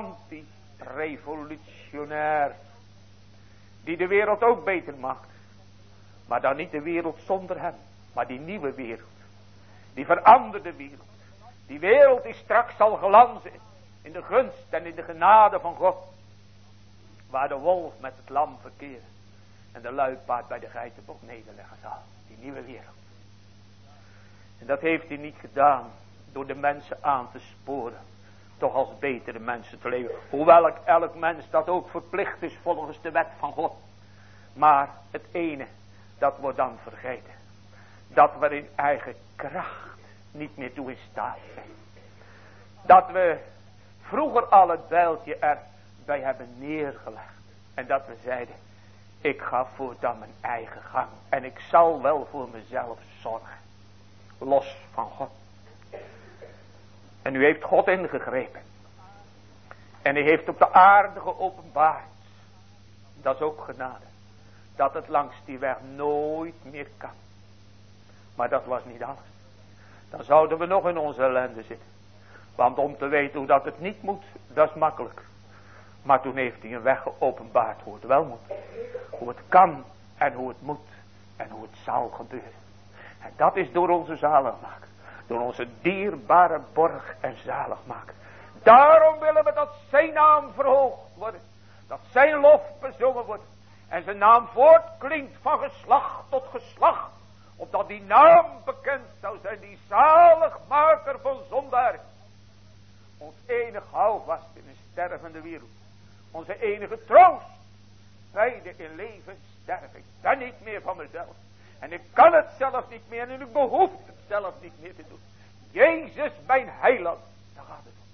anti-revolutionair, die de wereld ook beter maakt. Maar dan niet de wereld zonder hem, maar die nieuwe wereld. Die veranderde wereld. Die wereld die straks zal glanzen in de gunst en in de genade van God. Waar de wolf met het lam verkeert en de luipaard bij de geitenbok nederleggen zal. Die nieuwe wereld. En dat heeft hij niet gedaan door de mensen aan te sporen. Toch als betere mensen te leven. Hoewel ik elk mens dat ook verplicht is volgens de wet van God. Maar het ene, dat wordt dan vergeten. dat we in eigen kracht niet meer toe in staat zijn. Dat we vroeger al het bijltje erbij hebben neergelegd. En dat we zeiden, ik ga voortaan mijn eigen gang. En ik zal wel voor mezelf zorgen. Los van God. En nu heeft God ingegrepen. En hij heeft op de aarde geopenbaard. Dat is ook genade. Dat het langs die weg nooit meer kan. Maar dat was niet alles. Dan zouden we nog in onze ellende zitten. Want om te weten hoe dat het niet moet, dat is makkelijk. Maar toen heeft hij een weg geopenbaard hoe het wel moet. Hoe het kan en hoe het moet en hoe het zal gebeuren. En dat is door onze zaligmaker. Door onze dierbare borg en zaligmaker. Daarom willen we dat zijn naam verhoogd wordt. Dat zijn lof bezongen wordt. En zijn naam voortklinkt van geslacht tot geslacht. Opdat die naam bekend zou zijn. Die zaligmaker van zondaar. Ons enig houvast in een stervende wereld. Onze enige troost. Beide in leven sterven. Ik ben niet meer van mezelf. En ik kan het zelf niet meer. En ik behoef het zelf niet meer te doen. Jezus mijn heiland. Daar gaat het om.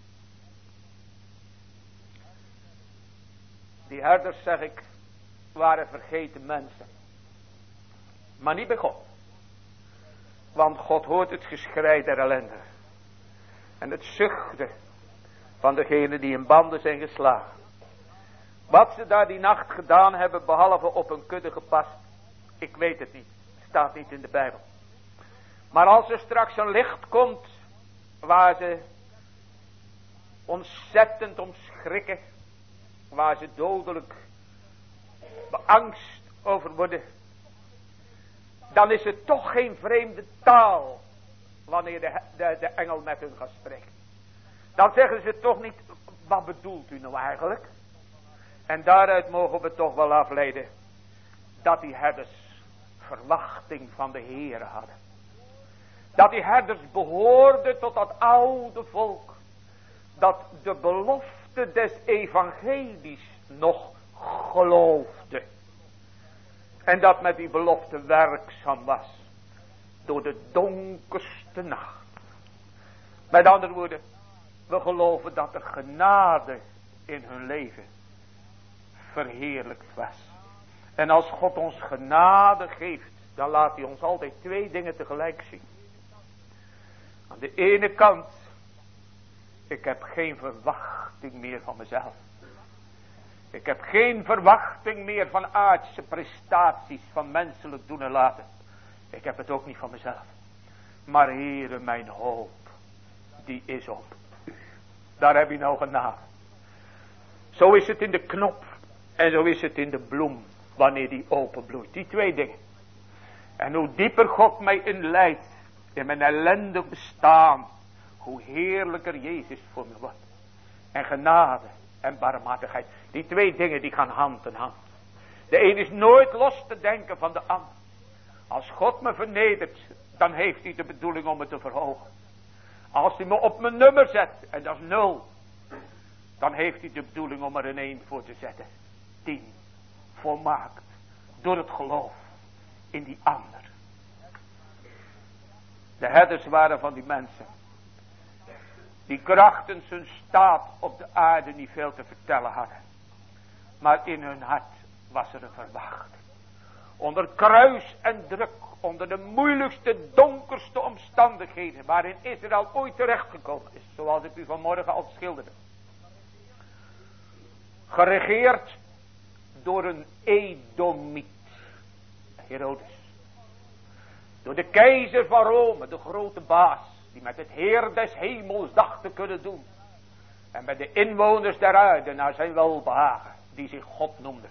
Die herders, zeg ik, waren vergeten mensen. Maar niet bij God. Want God hoort het geschrei der ellende. En het zuchten van degenen die in banden zijn geslagen. Wat ze daar die nacht gedaan hebben, behalve op een kudde gepast. Ik weet het niet. Staat niet in de Bijbel. Maar als er straks een licht komt, waar ze ontzettend om schrikken. Waar ze dodelijk beangst over worden. Dan is het toch geen vreemde taal. Wanneer de, de, de engel met hun gaat spreken. Dan zeggen ze toch niet, wat bedoelt u nou eigenlijk? En daaruit mogen we toch wel afleiden. Dat die herders verwachting van de Heere hadden. Dat die herders behoorden tot dat oude volk. Dat de belofte des evangelies nog geloofde. En dat met die belofte werkzaam was. Door de donkerste nacht. Met andere woorden. We geloven dat de genade in hun leven verheerlijkt was. En als God ons genade geeft. Dan laat hij ons altijd twee dingen tegelijk zien. Aan de ene kant. Ik heb geen verwachting meer van mezelf. Ik heb geen verwachting meer van aardse prestaties. Van menselijk doen en laten. Ik heb het ook niet van mezelf. Maar Heere, mijn hoop. Die is op u. Daar heb je nou genade. Zo is het in de knop. En zo is het in de bloem. Wanneer die openbloeit. Die twee dingen. En hoe dieper God mij inleidt. In mijn ellendig bestaan. Hoe heerlijker Jezus voor me wordt. En genade en barmhartigheid. Die twee dingen die gaan hand in hand. De een is nooit los te denken van de ander. Als God me vernedert. Dan heeft hij de bedoeling om me te verhogen. Als hij me op mijn nummer zet. En dat is nul. Dan heeft hij de bedoeling om er een één voor te zetten. Tien. Volmaakt. Door het geloof. In die ander. De herders waren van die mensen. Die krachtens hun staat op de aarde niet veel te vertellen hadden. Maar in hun hart was er een verwachting. Onder kruis en druk. Onder de moeilijkste, donkerste omstandigheden. Waarin Israël ooit terechtgekomen is. Zoals ik u vanmorgen al schilderde. Geregeerd door een Edomiet. Herodes. Door de keizer van Rome, de grote baas. Die met het Heer des hemels dacht te kunnen doen. En met de inwoners der aarde naar zijn welbehagen. Die zich God noemde.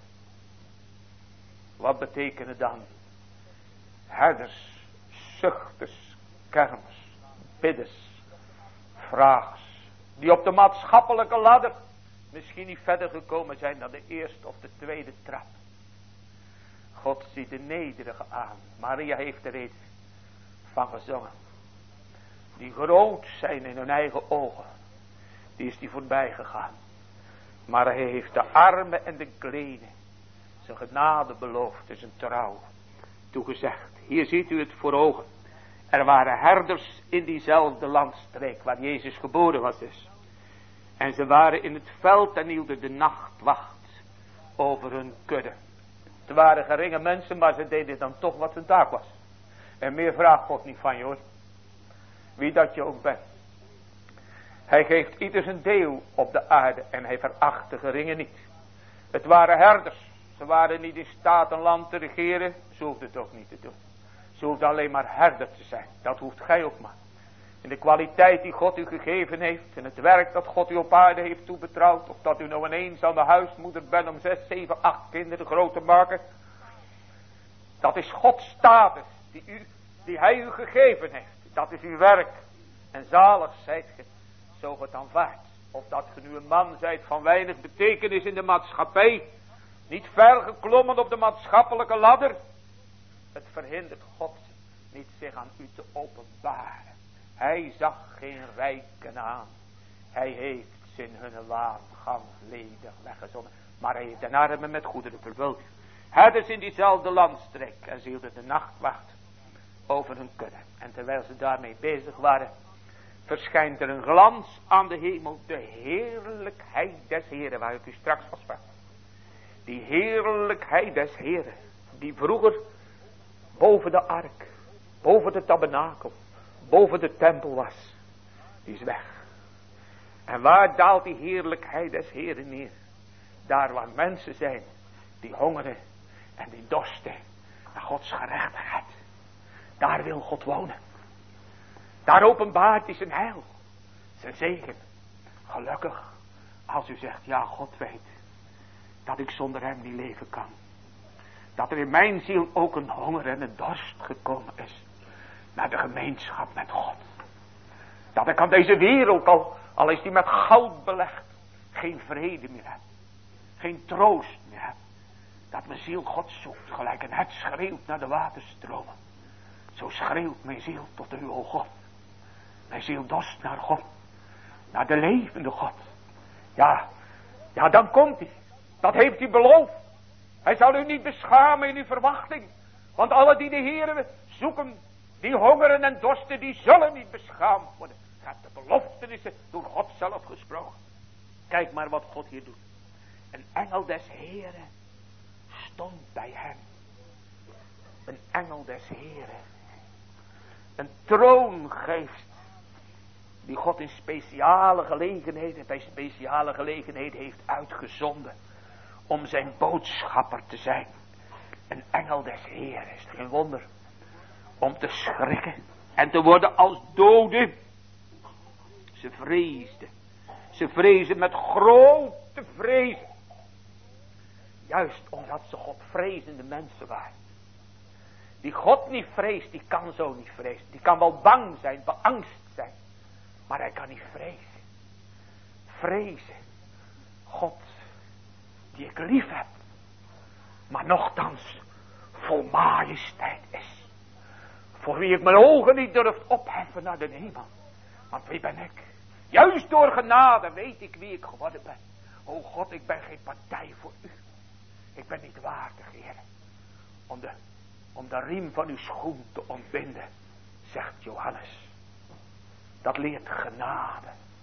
Wat betekenen dan? Herders, zuchters, kermers, bidders, vragers. Die op de maatschappelijke ladder misschien niet verder gekomen zijn dan de eerste of de tweede trap. God ziet de nederige aan. Maria heeft er reeds van gezongen. Die groot zijn in hun eigen ogen. Die is die voorbij gegaan. Maar hij heeft de armen en de kleinen zijn genade beloofd en zijn trouw. toegezegd. Hier ziet u het voor ogen. Er waren herders in diezelfde landstreek waar Jezus geboren was dus. En ze waren in het veld en hielden de nachtwacht over hun kudde. Het waren geringe mensen, maar ze deden dan toch wat hun taak was. En meer vraagt God niet van je hoor. Wie dat je ook bent. Hij geeft ieder zijn deel op de aarde en hij veracht de geringen niet. Het waren herders. Ze waren niet in staat een land te regeren. Ze hoefden het ook niet te doen. Ze hoefden alleen maar herder te zijn. Dat hoeft gij ook maar. In de kwaliteit die God u gegeven heeft. In het werk dat God u op aarde heeft toebetrouwd. Of dat u nou een eenzame huismoeder bent om zes, zeven, acht kinderen groot te maken. Dat is Gods status die, u, die hij u gegeven heeft. Dat is uw werk. En zalig zijt ge, zo ge het aanvaardt. Of dat ge nu een man zijt van weinig betekenis in de maatschappij. Niet ver geklommen op de maatschappelijke ladder. Het verhindert God niet zich aan u te openbaren. Hij zag geen rijken aan. Hij heeft ze in hun waangang ledig weggezonden. Maar hij heeft de armen met goederen vervuld. Het is in diezelfde landstreek. En ze hielden de nachtwacht over hun kudde. En terwijl ze daarmee bezig waren, verschijnt er een glans aan de hemel. De heerlijkheid des Heren, waar ik u straks van sprak. Die heerlijkheid des Heren, die vroeger boven de ark, boven de tabernakel, boven de tempel was, die is weg. En waar daalt die heerlijkheid des Heren neer? Daar waar mensen zijn, die hongeren en die dorsten naar Gods gerechtigheid. Daar wil God wonen. Daar openbaart hij zijn heil, zijn zegen. Gelukkig als u zegt, ja, God weet dat ik zonder hem niet leven kan. Dat er in mijn ziel ook een honger en een dorst gekomen is naar de gemeenschap met God. Dat ik aan deze wereld, al, al is die met goud belegd, geen vrede meer heb. Geen troost meer heb. Dat mijn ziel God zoekt, gelijk een hert schreeuwt naar de waterstromen. Zo schreeuwt mijn ziel tot u, o God. Mijn ziel dorst naar God. Naar de levende God. Ja, ja, dan komt hij. Dat heeft hij beloofd. Hij zal u niet beschamen in uw verwachting. Want alle die de Heere zoeken, die hongeren en dorsten, die zullen niet beschaamd worden. Gaat de beloften is door God zelf gesproken. Kijk maar wat God hier doet. Een engel des Heeren stond bij hem. Een engel des Heeren. Een troongeest. Die God in speciale gelegenheden, bij speciale gelegenheden heeft uitgezonden. Om zijn boodschapper te zijn. Een engel des Heeren, is geen wonder. Om te schrikken en te worden als doden. Ze vreesden. Ze vreesden met grote vrees. Juist omdat ze God vrezende mensen waren. Die God niet vreest, die kan zo niet vrezen. Die kan wel bang zijn, beangst zijn. Maar hij kan niet vrezen. Vrezen. God, die ik lief heb. Maar nochtans vol majesteit is. Voor wie ik mijn ogen niet durf opheffen naar de hemel. Want wie ben ik? Juist door genade weet ik wie ik geworden ben. O God, ik ben geen partij voor u. Ik ben niet waardig, Heer. Om de, om de riem van uw schoen te ontbinden. Zegt Johannes. Dat leert genade.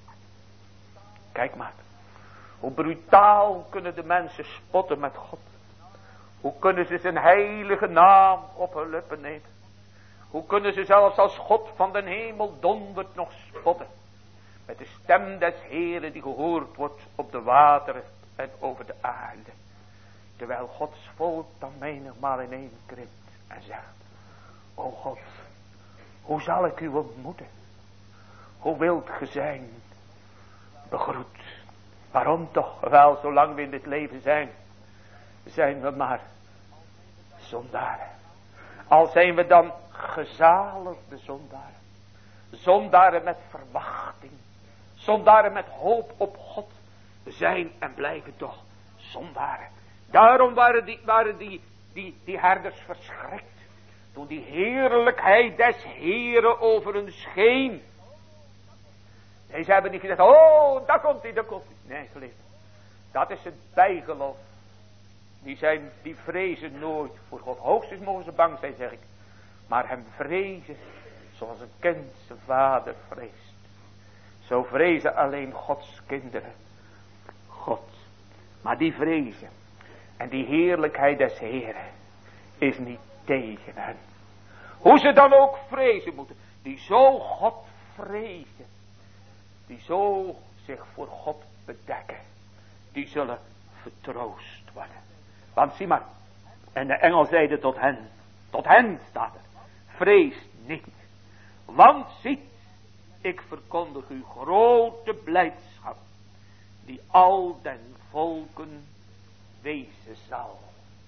Kijk maar. Hoe brutaal kunnen de mensen spotten met God. Hoe kunnen ze zijn heilige naam op hun lippen nemen. Hoe kunnen ze zelfs als God van den hemel dondert nog spotten. Met de stem des Heren die gehoord wordt op de wateren en over de aarde. Terwijl Gods volk dan menigmaal ineen krimpt en zegt. O God, hoe zal ik u ontmoeten? Hoe wilt ge zijn begroet? Waarom toch? Wel, zolang we in dit leven zijn, zijn we maar zondaren. Al zijn we dan gezaligde zondaren. Zondaren met verwachting. Zondaren met hoop op God. We zijn en blijven toch zondaren. Daarom waren die, waren die, die, die herders verschrikt. Toen die heerlijkheid des Heren over hun scheen. Nee, ze hebben niet gezegd, oh, daar komt hij, daar komt hij. Nee, geliefd. Dat is het bijgeloof Die zijn, die vrezen nooit voor God. Hoogstens mogen ze bang zijn, zeg ik. Maar hem vrezen zoals een kind zijn vader vreest. Zo vrezen alleen Gods kinderen God. Maar die vrezen en die heerlijkheid des Heren is niet tegen hen. Hoe ze dan ook vrezen moeten. Die zo God vrezen. Die zo zich voor God bedekken. Die zullen vertroost worden. Want zie maar. En de engel zeide tot hen. Tot hen staat er. Vrees niet. Want ziet. Ik verkondig u grote blijdschap. Die al den volken wezen zal.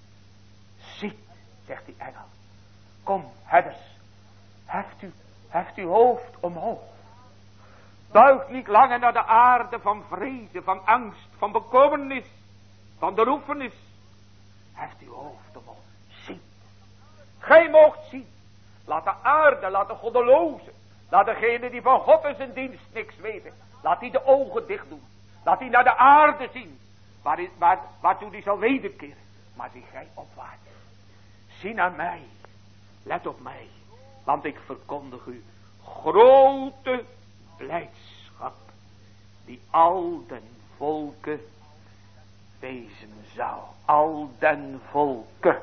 Ziet. Zegt die engel. Kom herders. Heft u. Heft uw hoofd omhoog. Buig niet langer naar de aarde van vrezen, van angst, van bekommernis, van droefenis. Heft uw hoofd omhoog. Zie. Gij moogt zien. Laat de aarde, laat de goddelozen, laat degene die van God en zijn dienst niks weten. Laat die de ogen dicht doen. Laat die naar de aarde zien. Waar, waar, waartoe die zal wederkeren. Maar zie gij opwaarts. Zie naar mij. Let op mij. Want ik verkondig u grote blijdschap. Die al den volken wezen zou. Al den volken.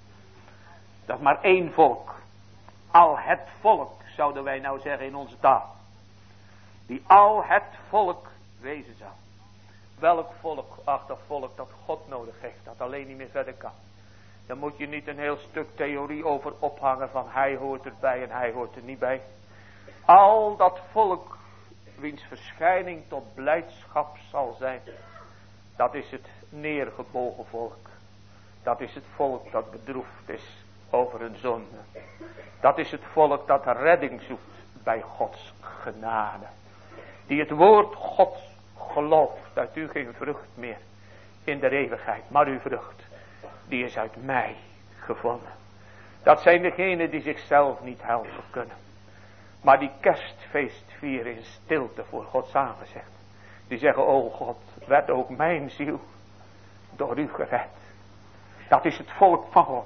Dat is maar één volk. Al het volk zouden wij nou zeggen in onze taal. Die al het volk wezen zou. Welk volk? Ach, dat volk dat God nodig heeft. Dat alleen niet meer verder kan. Dan moet je niet een heel stuk theorie over ophangen van hij hoort erbij en hij hoort er niet bij. Al dat volk wiens verschijning tot blijdschap zal zijn. Dat is het neergebogen volk. Dat is het volk dat bedroefd is over hun zonde. Dat is het volk dat redding zoekt bij Gods genade. Die het woord Gods gelooft. Uit u geen vrucht meer in de eeuwigheid. Maar uw vrucht, die is uit mij gevonden. Dat zijn degenen die zichzelf niet helpen kunnen. Maar die kerstfeest vieren in stilte voor Gods aangezicht. Die zeggen, o God, werd ook mijn ziel door u gered. Dat is het volk van God.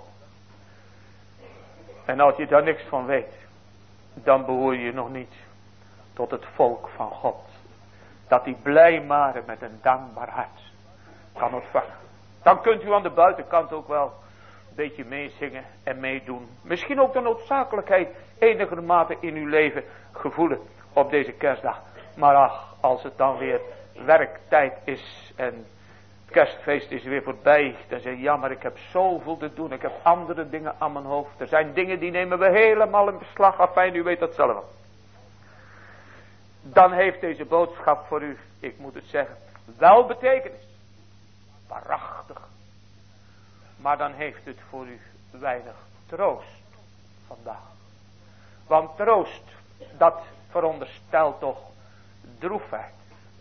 En als je daar niks van weet, dan behoor je nog niet tot het volk van God. Dat die blij maren met een dankbaar hart kan ontvangen. Dan kunt u aan de buitenkant ook wel een beetje meezingen en meedoen. Misschien ook de noodzakelijkheid enigermate in uw leven gevoelen op deze kerstdag. Maar ach, als het dan weer werktijd is en het kerstfeest is weer voorbij. Dan zeg je, ja maar ik heb zoveel te doen. Ik heb andere dingen aan mijn hoofd. Er zijn dingen die nemen we helemaal in beslag. Afijn, u weet dat zelf wel. Dan heeft deze boodschap voor u, ik moet het zeggen, wel betekenis. Waarachtig. Maar dan heeft het voor u weinig troost vandaag. Want troost, dat veronderstelt toch droefheid.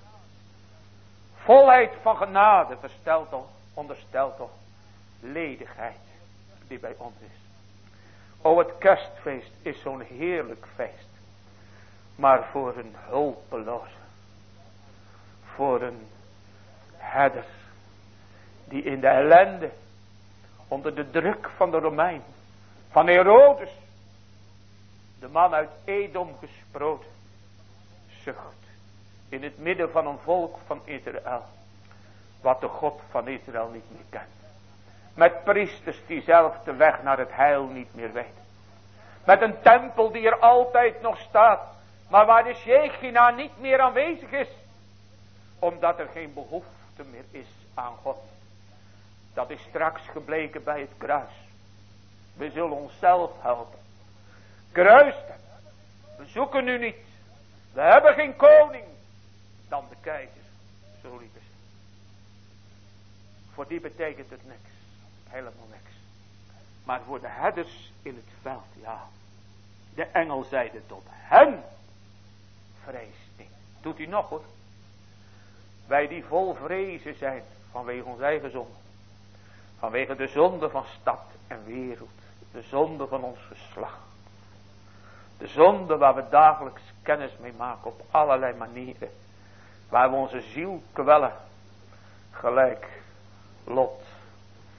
Volheid van genade verstelt toch, onderstelt toch ledigheid die bij ons is. O, het kerstfeest is zo'n heerlijk feest. Maar voor een hulpeloze, voor een herder, die in de ellende, onder de druk van de Romein, van Herodes, de man uit Edom gesproten, zucht, in het midden van een volk van Israël, wat de God van Israël niet meer kent. Met priesters die zelf de weg naar het heil niet meer weten. Met een tempel die er altijd nog staat, maar waar de Shechina niet meer aanwezig is. Omdat er geen behoefte meer is aan God. Dat is straks gebleken bij het kruis. We zullen onszelf helpen. Kruisten. We zoeken u niet. We hebben geen koning dan de keizer. Zo riepen ze. Voor die betekent het niks. Helemaal niks. Maar voor de herders in het veld, ja. De engel zeide tot hen. Vrees niet. Doet u nog hoor. Wij die vol vrezen zijn vanwege ons eigen zonde. Vanwege de zonde van stad en wereld. De zonde van ons geslacht. De zonde waar we dagelijks kennis mee maken op allerlei manieren. Waar we onze ziel kwellen. Gelijk Lot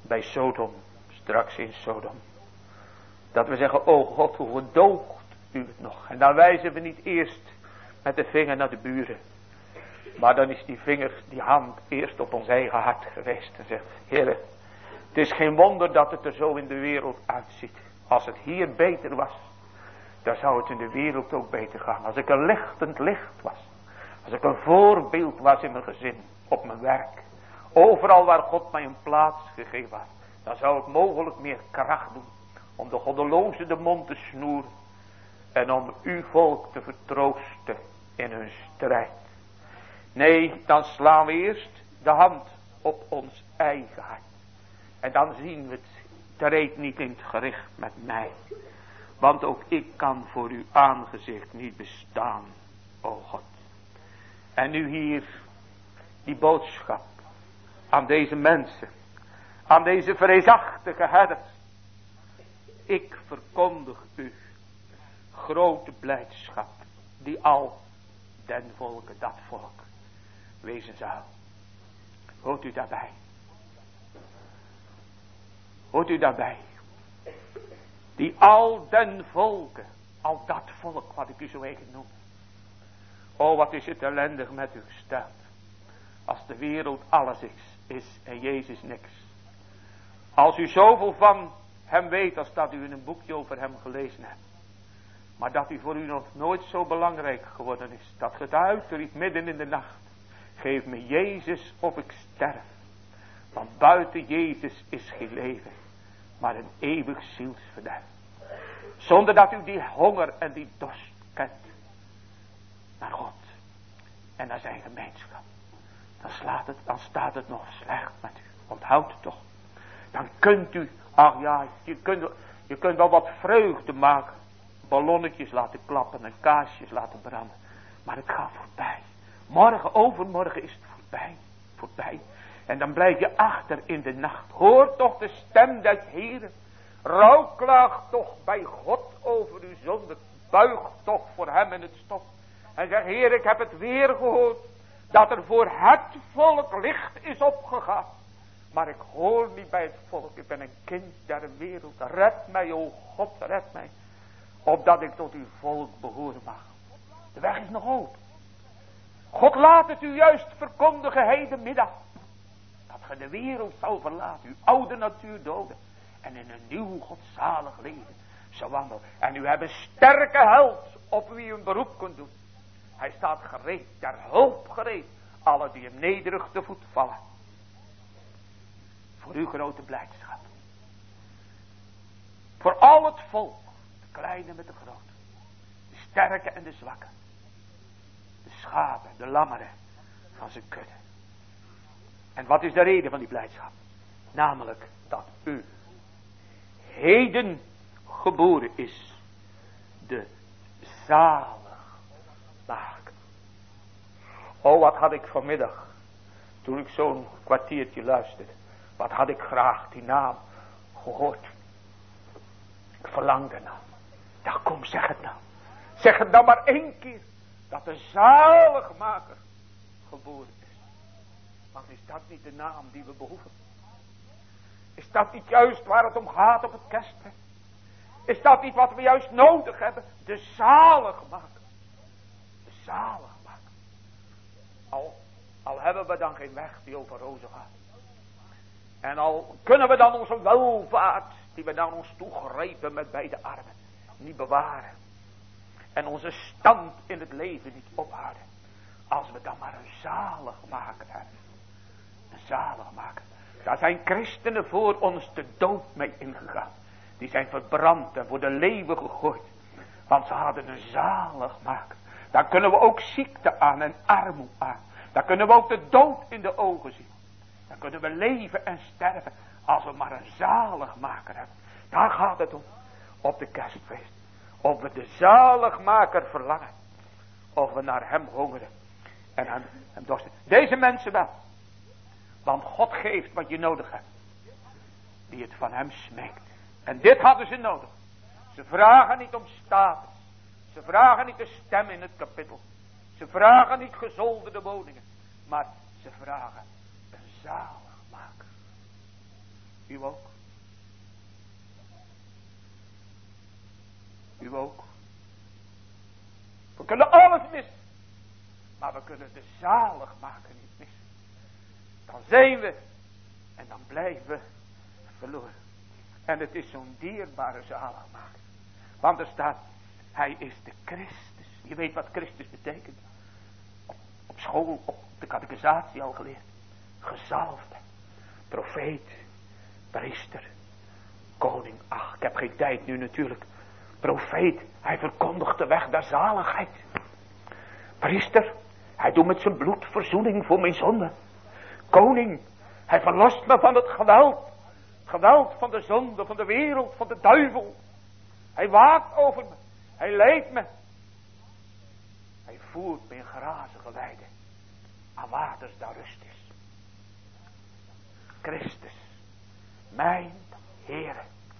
bij Sodom, straks in Sodom. Dat we zeggen, o God, hoe gedoogt u het nog. En dan wijzen we niet eerst met de vinger naar de buren. Maar dan is die vinger, die hand eerst op ons eigen hart geweest. En zegt, Heere, het is geen wonder dat het er zo in de wereld uitziet. Als het hier beter was, dan zou het in de wereld ook beter gaan. Als ik een lichtend licht was. Als ik een voorbeeld was in mijn gezin, op mijn werk. Overal waar God mij een plaats gegeven had. Dan zou ik mogelijk meer kracht doen. Om de goddelozen de mond te snoeren. En om uw volk te vertroosten in hun strijd. Nee, dan slaan we eerst de hand op ons eigen hart. En dan zien we het, treed niet in het gericht met mij. Want ook ik kan voor uw aangezicht niet bestaan, o God. En nu hier die boodschap aan deze mensen, aan deze vreesachtige herders. Ik verkondig u grote blijdschap die al den volken, dat volk, wezen zou. Hoort u daarbij? Hoort u daarbij? Die al den volken, al dat volk wat ik u zo even noem. Oh, wat is het ellendig met u gesteld. Als de wereld alles is, is en Jezus niks. Als u zoveel van hem weet als dat u in een boekje over hem gelezen hebt. Maar dat hij voor u nog nooit zo belangrijk geworden is. Dat ge het uitriep midden in de nacht. Geef me Jezus of ik sterf. Want buiten Jezus is geen leven. Maar een eeuwig zielsverderf. Zonder dat u die honger en die dorst kent. Naar God. En naar zijn gemeenschap. Dan, slaat het, dan staat het nog slecht met u. Onthoud het toch. Dan kunt u, ach ja, je kunt, je kunt wel wat vreugde maken. Ballonnetjes laten klappen en kaarsjes laten branden. Maar het gaat voorbij. Morgen, overmorgen is het voorbij. Voorbij. En dan blijf je achter in de nacht. Hoor toch de stem des Heeren. Rouwklaag toch bij God over uw zonde. Buig toch voor hem in het stof. En zeg, Heer, ik heb het weer gehoord. Dat er voor het volk licht is opgegaan. Maar ik hoor niet bij het volk. Ik ben een kind der wereld. Red mij, o God, red mij. Opdat ik tot uw volk behoren mag. De weg is nog open. God laat het u juist verkondigen hedenmiddag. Dat ge de wereld zal verlaten. Uw oude natuur doden. En in een nieuw godzalig leven zou wandelen. En u hebt een sterke held op wie u een beroep kunt doen. Hij staat gereed, ter hulp gereed. Alle die hem nederig te voet vallen. Voor uw grote blijdschap. Voor al het volk. De kleine met de grote. De sterke en de zwakke. De schapen, de lammeren van zijn kudde. En wat is de reden van die blijdschap? Namelijk dat u heden geboren is. De zaligmaker. Oh, wat had ik vanmiddag, toen ik zo'n kwartiertje luisterde. Wat had ik graag die naam gehoord. Ik verlangde nou. Ja, kom, zeg het nou. Zeg het nou maar één keer. Dat de zaligmaker geboren is. Want is dat niet de naam die we behoeven? Is dat niet juist waar het om gaat op het kerstfeest? Is dat niet wat we juist nodig hebben? De zaligmaker. De zaligmaker. Al, al hebben we dan geen weg die over rozen gaat. En al kunnen we dan onze welvaart, die we naar ons toegrepen met beide armen, niet bewaren. En onze stand in het leven niet ophouden. Als we dan maar een zaligmaker hebben. Een zaligmaker. Daar zijn christenen voor ons de dood mee ingegaan. Die zijn verbrand en voor de leeuwen gegooid. Want ze hadden een zaligmaker. Daar kunnen we ook ziekte aan en armoede aan. Daar kunnen we ook de dood in de ogen zien. Daar kunnen we leven en sterven. Als we maar een zaligmaker hebben. Daar gaat het om. Op de kerstfeest. Of we de zaligmaker verlangen. Of we naar hem hongeren. En hem, hem dorsten. Deze mensen wel. Want God geeft wat je nodig hebt. Die het van hem smeekt. En dit hadden ze nodig. Ze vragen niet om status. Ze vragen niet de stem in het kapittel. Ze vragen niet gezolderde woningen. Maar ze vragen een zaligmaker. U ook. U ook. We kunnen alles missen. Maar we kunnen de zaligmaker niet missen. Dan zijn we. En dan blijven we verloren. En het is zo'n dierbare zaligmaker. Want er staat. Hij is de Christus. Je weet wat Christus betekent. Op, op school, op de catechisatie al geleerd. Gezalfde. Profeet. Priester. Koning. Ach, ik heb geen tijd nu natuurlijk. Profeet. Hij verkondigt de weg der zaligheid. Priester. Hij doet met zijn bloed verzoening voor mijn zonde. Koning. Hij verlost me van het geweld. Geweld van de zonde, van de wereld, van de duivel. Hij waakt over me. Hij leidt me. Hij voert me in grazige weiden. Aan waters daar rust is. Christus. Mijn Heere.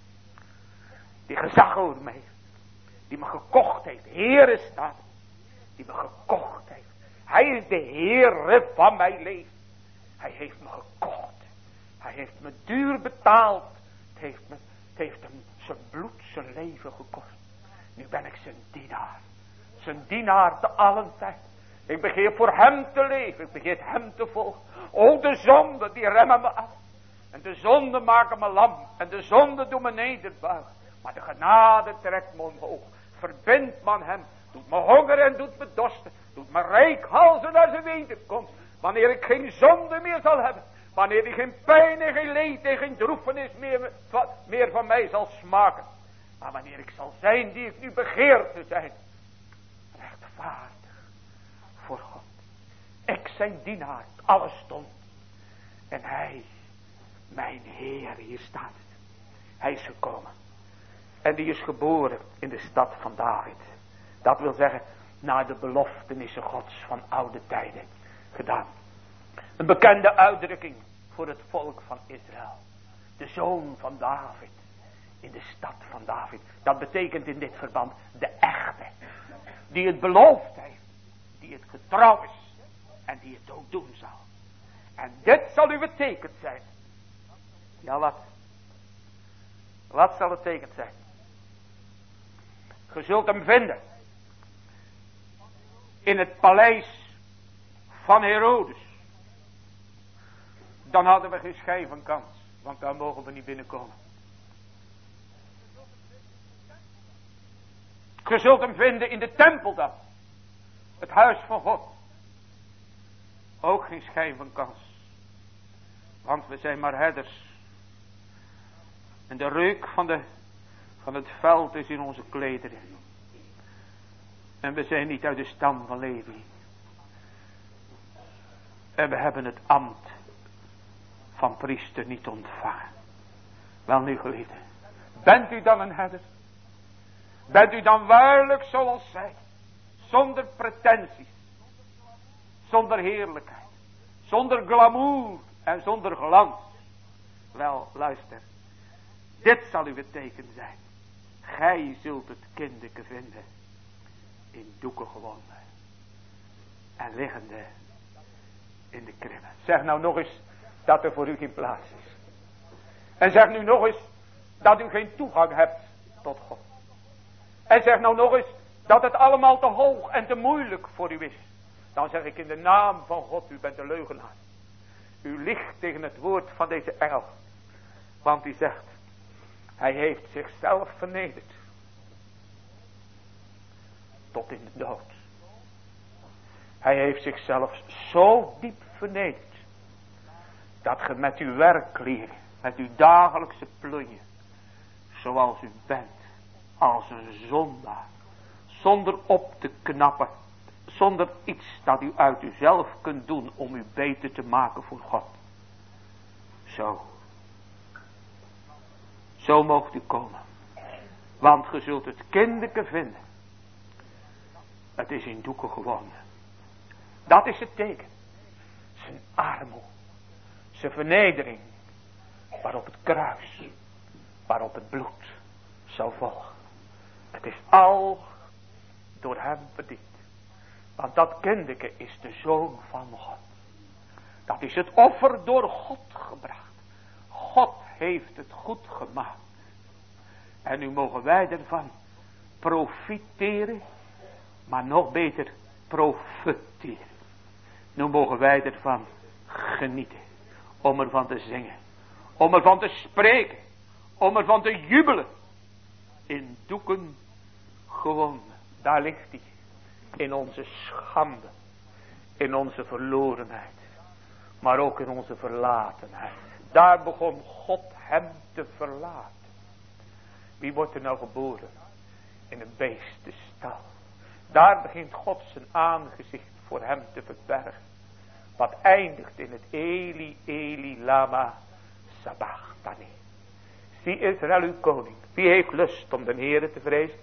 Die gezag over mij. Die me gekocht heeft. Heere staat. Die me gekocht heeft. Hij is de Heere van mijn leven. Hij heeft me gekocht. Hij heeft me duur betaald. Het heeft, me, het heeft hem zijn bloed, zijn leven gekost. Nu ben ik zijn dienaar. Zijn dienaar te allen tijd. Ik begeer voor hem te leven. Ik begeer hem te volgen. O, de zonde, die remmen me af. En de zonde maken me lam. En de zonde doet me nederbuigen. Maar de genade trekt me omhoog. Verbindt me aan hem. Doet me honger en doet me dorsten. Doet me reikhalzen naar zijn wederkomst. Wanneer ik geen zonde meer zal hebben. Wanneer hij geen pijn en geen leed en geen droefenis meer, meer van mij zal smaken. Maar wanneer ik zal zijn die ik nu begeer te zijn. Rechtvaardig voor God. Ik zijn dienaar, alles stond. En hij, mijn Heer, hier staat het. Hij is gekomen. En die is geboren in de stad van David. Dat wil zeggen, naar de beloftenissen Gods van oude tijden gedaan. Een bekende uitdrukking voor het volk van Israël. De zoon van David. In de stad van David. Dat betekent in dit verband de echte. Die het beloofd heeft. Die het getrouw is. En die het ook doen zal. En dit zal uw teken zijn. Ja, wat? Wat zal het teken zijn? Je zult hem vinden. In het paleis van Herodes. Dan hadden we geen schijn van kans. Want daar mogen we niet binnenkomen. Je zult hem vinden in de tempel dan. Het huis van God. Ook geen schijn van kans. Want we zijn maar herders. En de reuk van, de, van het veld is in onze klederen. En we zijn niet uit de stam van Levi. En we hebben het ambt van priester niet ontvangen. Wel nu geliefde. Bent u dan een herder? Bent u dan waarlijk zoals zij? Zonder pretenties. Zonder heerlijkheid. Zonder glamour en zonder glans. Wel, luister. Dit zal uw teken zijn. Gij zult het kindeke vinden. In doeken gewonden. En liggende in de kribben. Zeg nou nog eens dat er voor u geen plaats is. En zeg nu nog eens dat u geen toegang hebt tot God. En zeg nou nog eens dat het allemaal te hoog en te moeilijk voor u is. Dan zeg ik in de naam van God, u bent een leugenaar. U liegt tegen het woord van deze engel. Want hij zegt, hij heeft zichzelf vernederd. Tot in de dood. Hij heeft zichzelf zo diep vernederd. Dat ge met uw werkkleren, met uw dagelijkse plunje, zoals u bent, als een zondaar, zonder op te knappen, zonder iets dat u uit uzelf kunt doen om u beter te maken voor God. Zo. Zo moogt u komen. Want ge zult het kinderke vinden. Het is in doeken gewonnen. Dat is het teken. Zijn armoede. Zijn vernedering. Waarop het kruis. Waarop het bloed zou volgen. Het is al door hem verdiend. Want dat kinderke is de zoon van God. Dat is het offer door God gebracht. God heeft het goed gemaakt. En nu mogen wij ervan profiteren, maar nog beter profiteren. Nu mogen wij ervan genieten, om ervan te zingen, om ervan te spreken, om ervan te jubelen. In doeken gewonnen, daar ligt hij, in onze schande, in onze verlorenheid, maar ook in onze verlatenheid. Daar begon God hem te verlaten. Wie wordt er nou geboren? In een beestenstal. Daar begint God zijn aangezicht voor hem te verbergen. Wat eindigt in het Eli, Eli, lama sabachthani. Zie Israël uw koning. Wie heeft lust om de Heere te vrezen?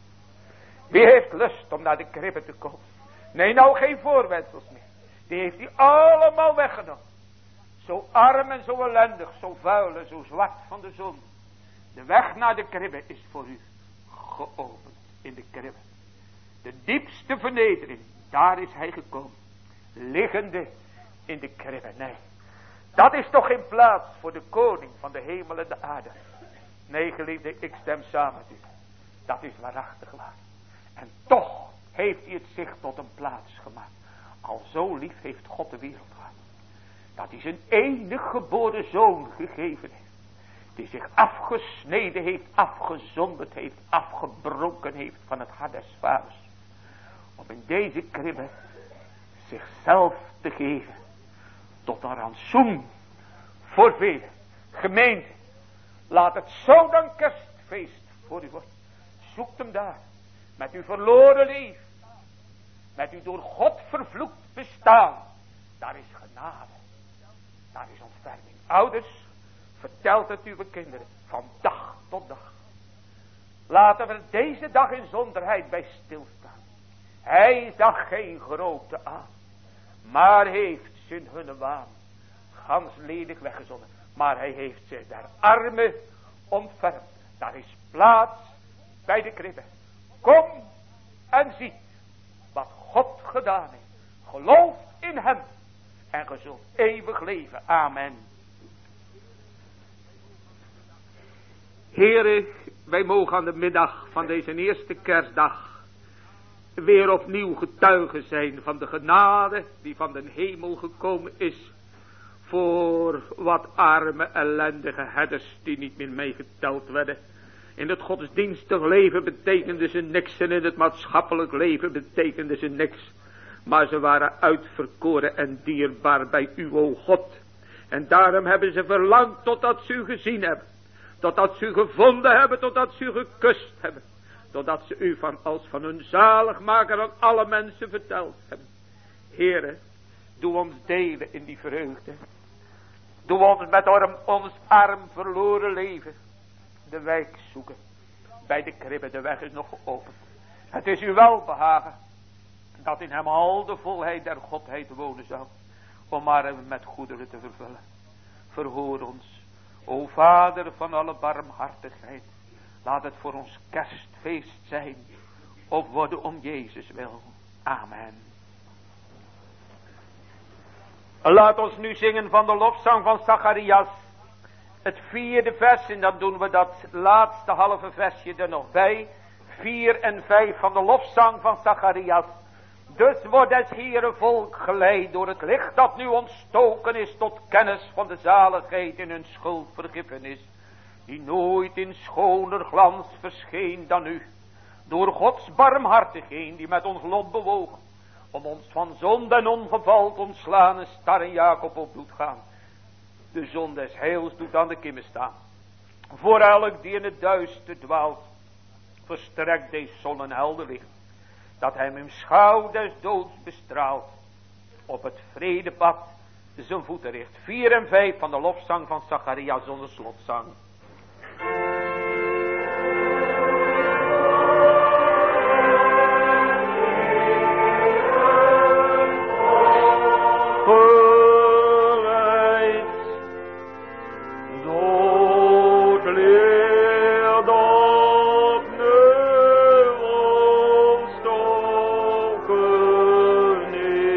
Wie heeft lust om naar de kribbe te komen? Nee, nou geen voorwendsels meer. Die heeft hij allemaal weggenomen. Zo arm en zo ellendig, zo vuil en zo zwart van de zon. De weg naar de kribbe is voor u geopend in de kribbe. De diepste vernedering, daar is hij gekomen. Liggende in de kribbe. Nee, dat is toch geen plaats voor de koning van de hemel en de aarde. Nee, geliefde, ik stem samen met u. Dat is waarachtig waar. En toch heeft hij het zich tot een plaats gemaakt. Al zo lief heeft God de wereld gehad. Dat hij zijn enige geboren zoon gegeven heeft. Die zich afgesneden heeft, afgezonderd heeft, afgebroken heeft van het hart des vaders. Om in deze kribbe zichzelf te geven. Tot een rantsoen voor velen. Gemeente, laat het zo dan kerstfeest voor u worden. Zoekt hem daar. Met uw verloren leven. Met uw door God vervloekt bestaan. Daar is genade. Daar is ontferming. Ouders, vertelt het uw kinderen. Van dag tot dag. Laten we deze dag in zonderheid bij stilstaan. Hij zag geen grote aan. Maar heeft zijn hunne waan. Gans ledig weggezonden. Maar hij heeft zich der armen ontfermd. Daar is plaats bij de kribbe. Kom en zie wat God gedaan heeft. Geloof in hem. En ge zult eeuwig leven. Amen. Heren, wij mogen aan de middag van deze eerste kerstdag weer opnieuw getuigen zijn van de genade die van de hemel gekomen is. Voor wat arme ellendige herders die niet meer meegeteld werden. In het godsdienstig leven betekenden ze niks en in het maatschappelijk leven betekenden ze niks. Maar ze waren uitverkoren en dierbaar bij u, o God. En daarom hebben ze verlangd totdat ze u gezien hebben. Totdat ze u gevonden hebben, totdat ze u gekust hebben. Totdat ze u van, als van hun zaligmaker aan alle mensen verteld hebben. Heere, doe ons delen in die vreugde. Doe ons met arm, ons arm verloren leven de wijk zoeken. Bij de kribbe, de weg is nog geopend. Het is u welbehagen dat in hem al de volheid der Godheid wonen zou. Om maar hem met goederen te vervullen. Verhoor ons, o Vader van alle barmhartigheid. Laat het voor ons kerstfeest zijn. Of worden om Jezus wil. Amen. Laat ons nu zingen van de lofzang van Zacharias. Het vierde vers, en dan doen we dat laatste halve versje er nog bij. Vier en vijf van de lofzang van Zacharias. Dus wordt des Heere volk geleid door het licht dat nu ontstoken is tot kennis van de zaligheid in hun schuldvergiffenis. Die nooit in schoner glans verscheen dan u. Door Gods barmhartigheid die met ons lot bewogen. Om ons van zonde en ongeval te ontslaan en star en Jacob op doet gaan. De zon des heils doet aan de kimmen staan. Voor elk die in het duister dwaalt. Verstrekt deze zon een helder licht. Dat hij hem schouw des doods bestraalt. Op het vredepad zijn voeten richt. Vier en vijf van de lofzang van Zacharias zonder slotzang.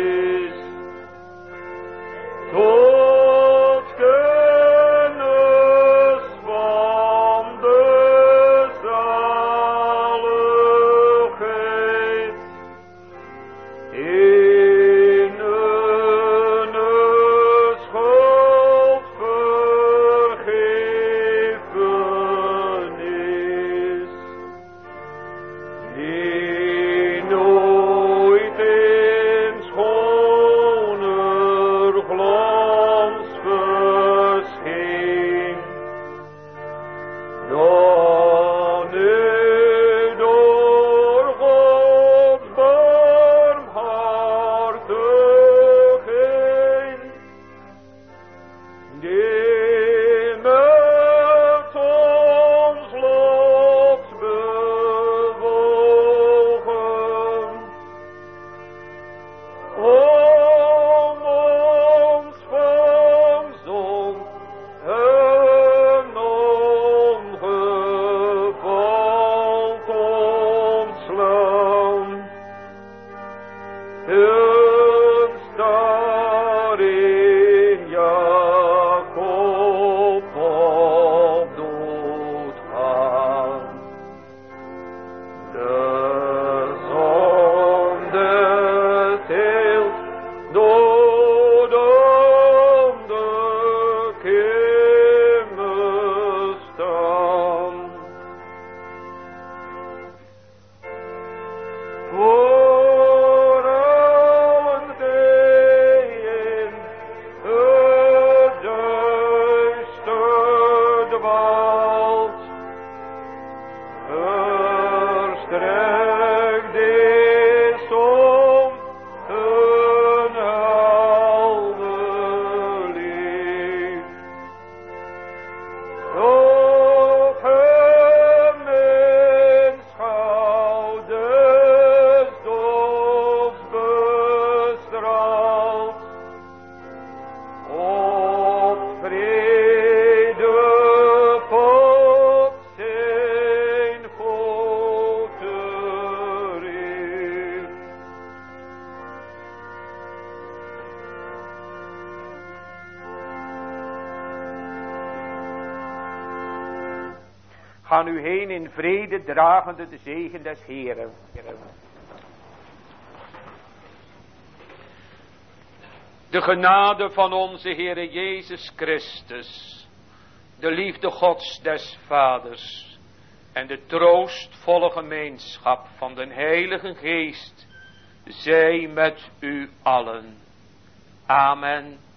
Tot kennis Ga nu heen in vrede, dragende de zegen des Heeren. De genade van onze Heere Jezus Christus, de liefde Gods des Vaders en de troostvolle gemeenschap van den Heilige Geest, zij met u allen. Amen.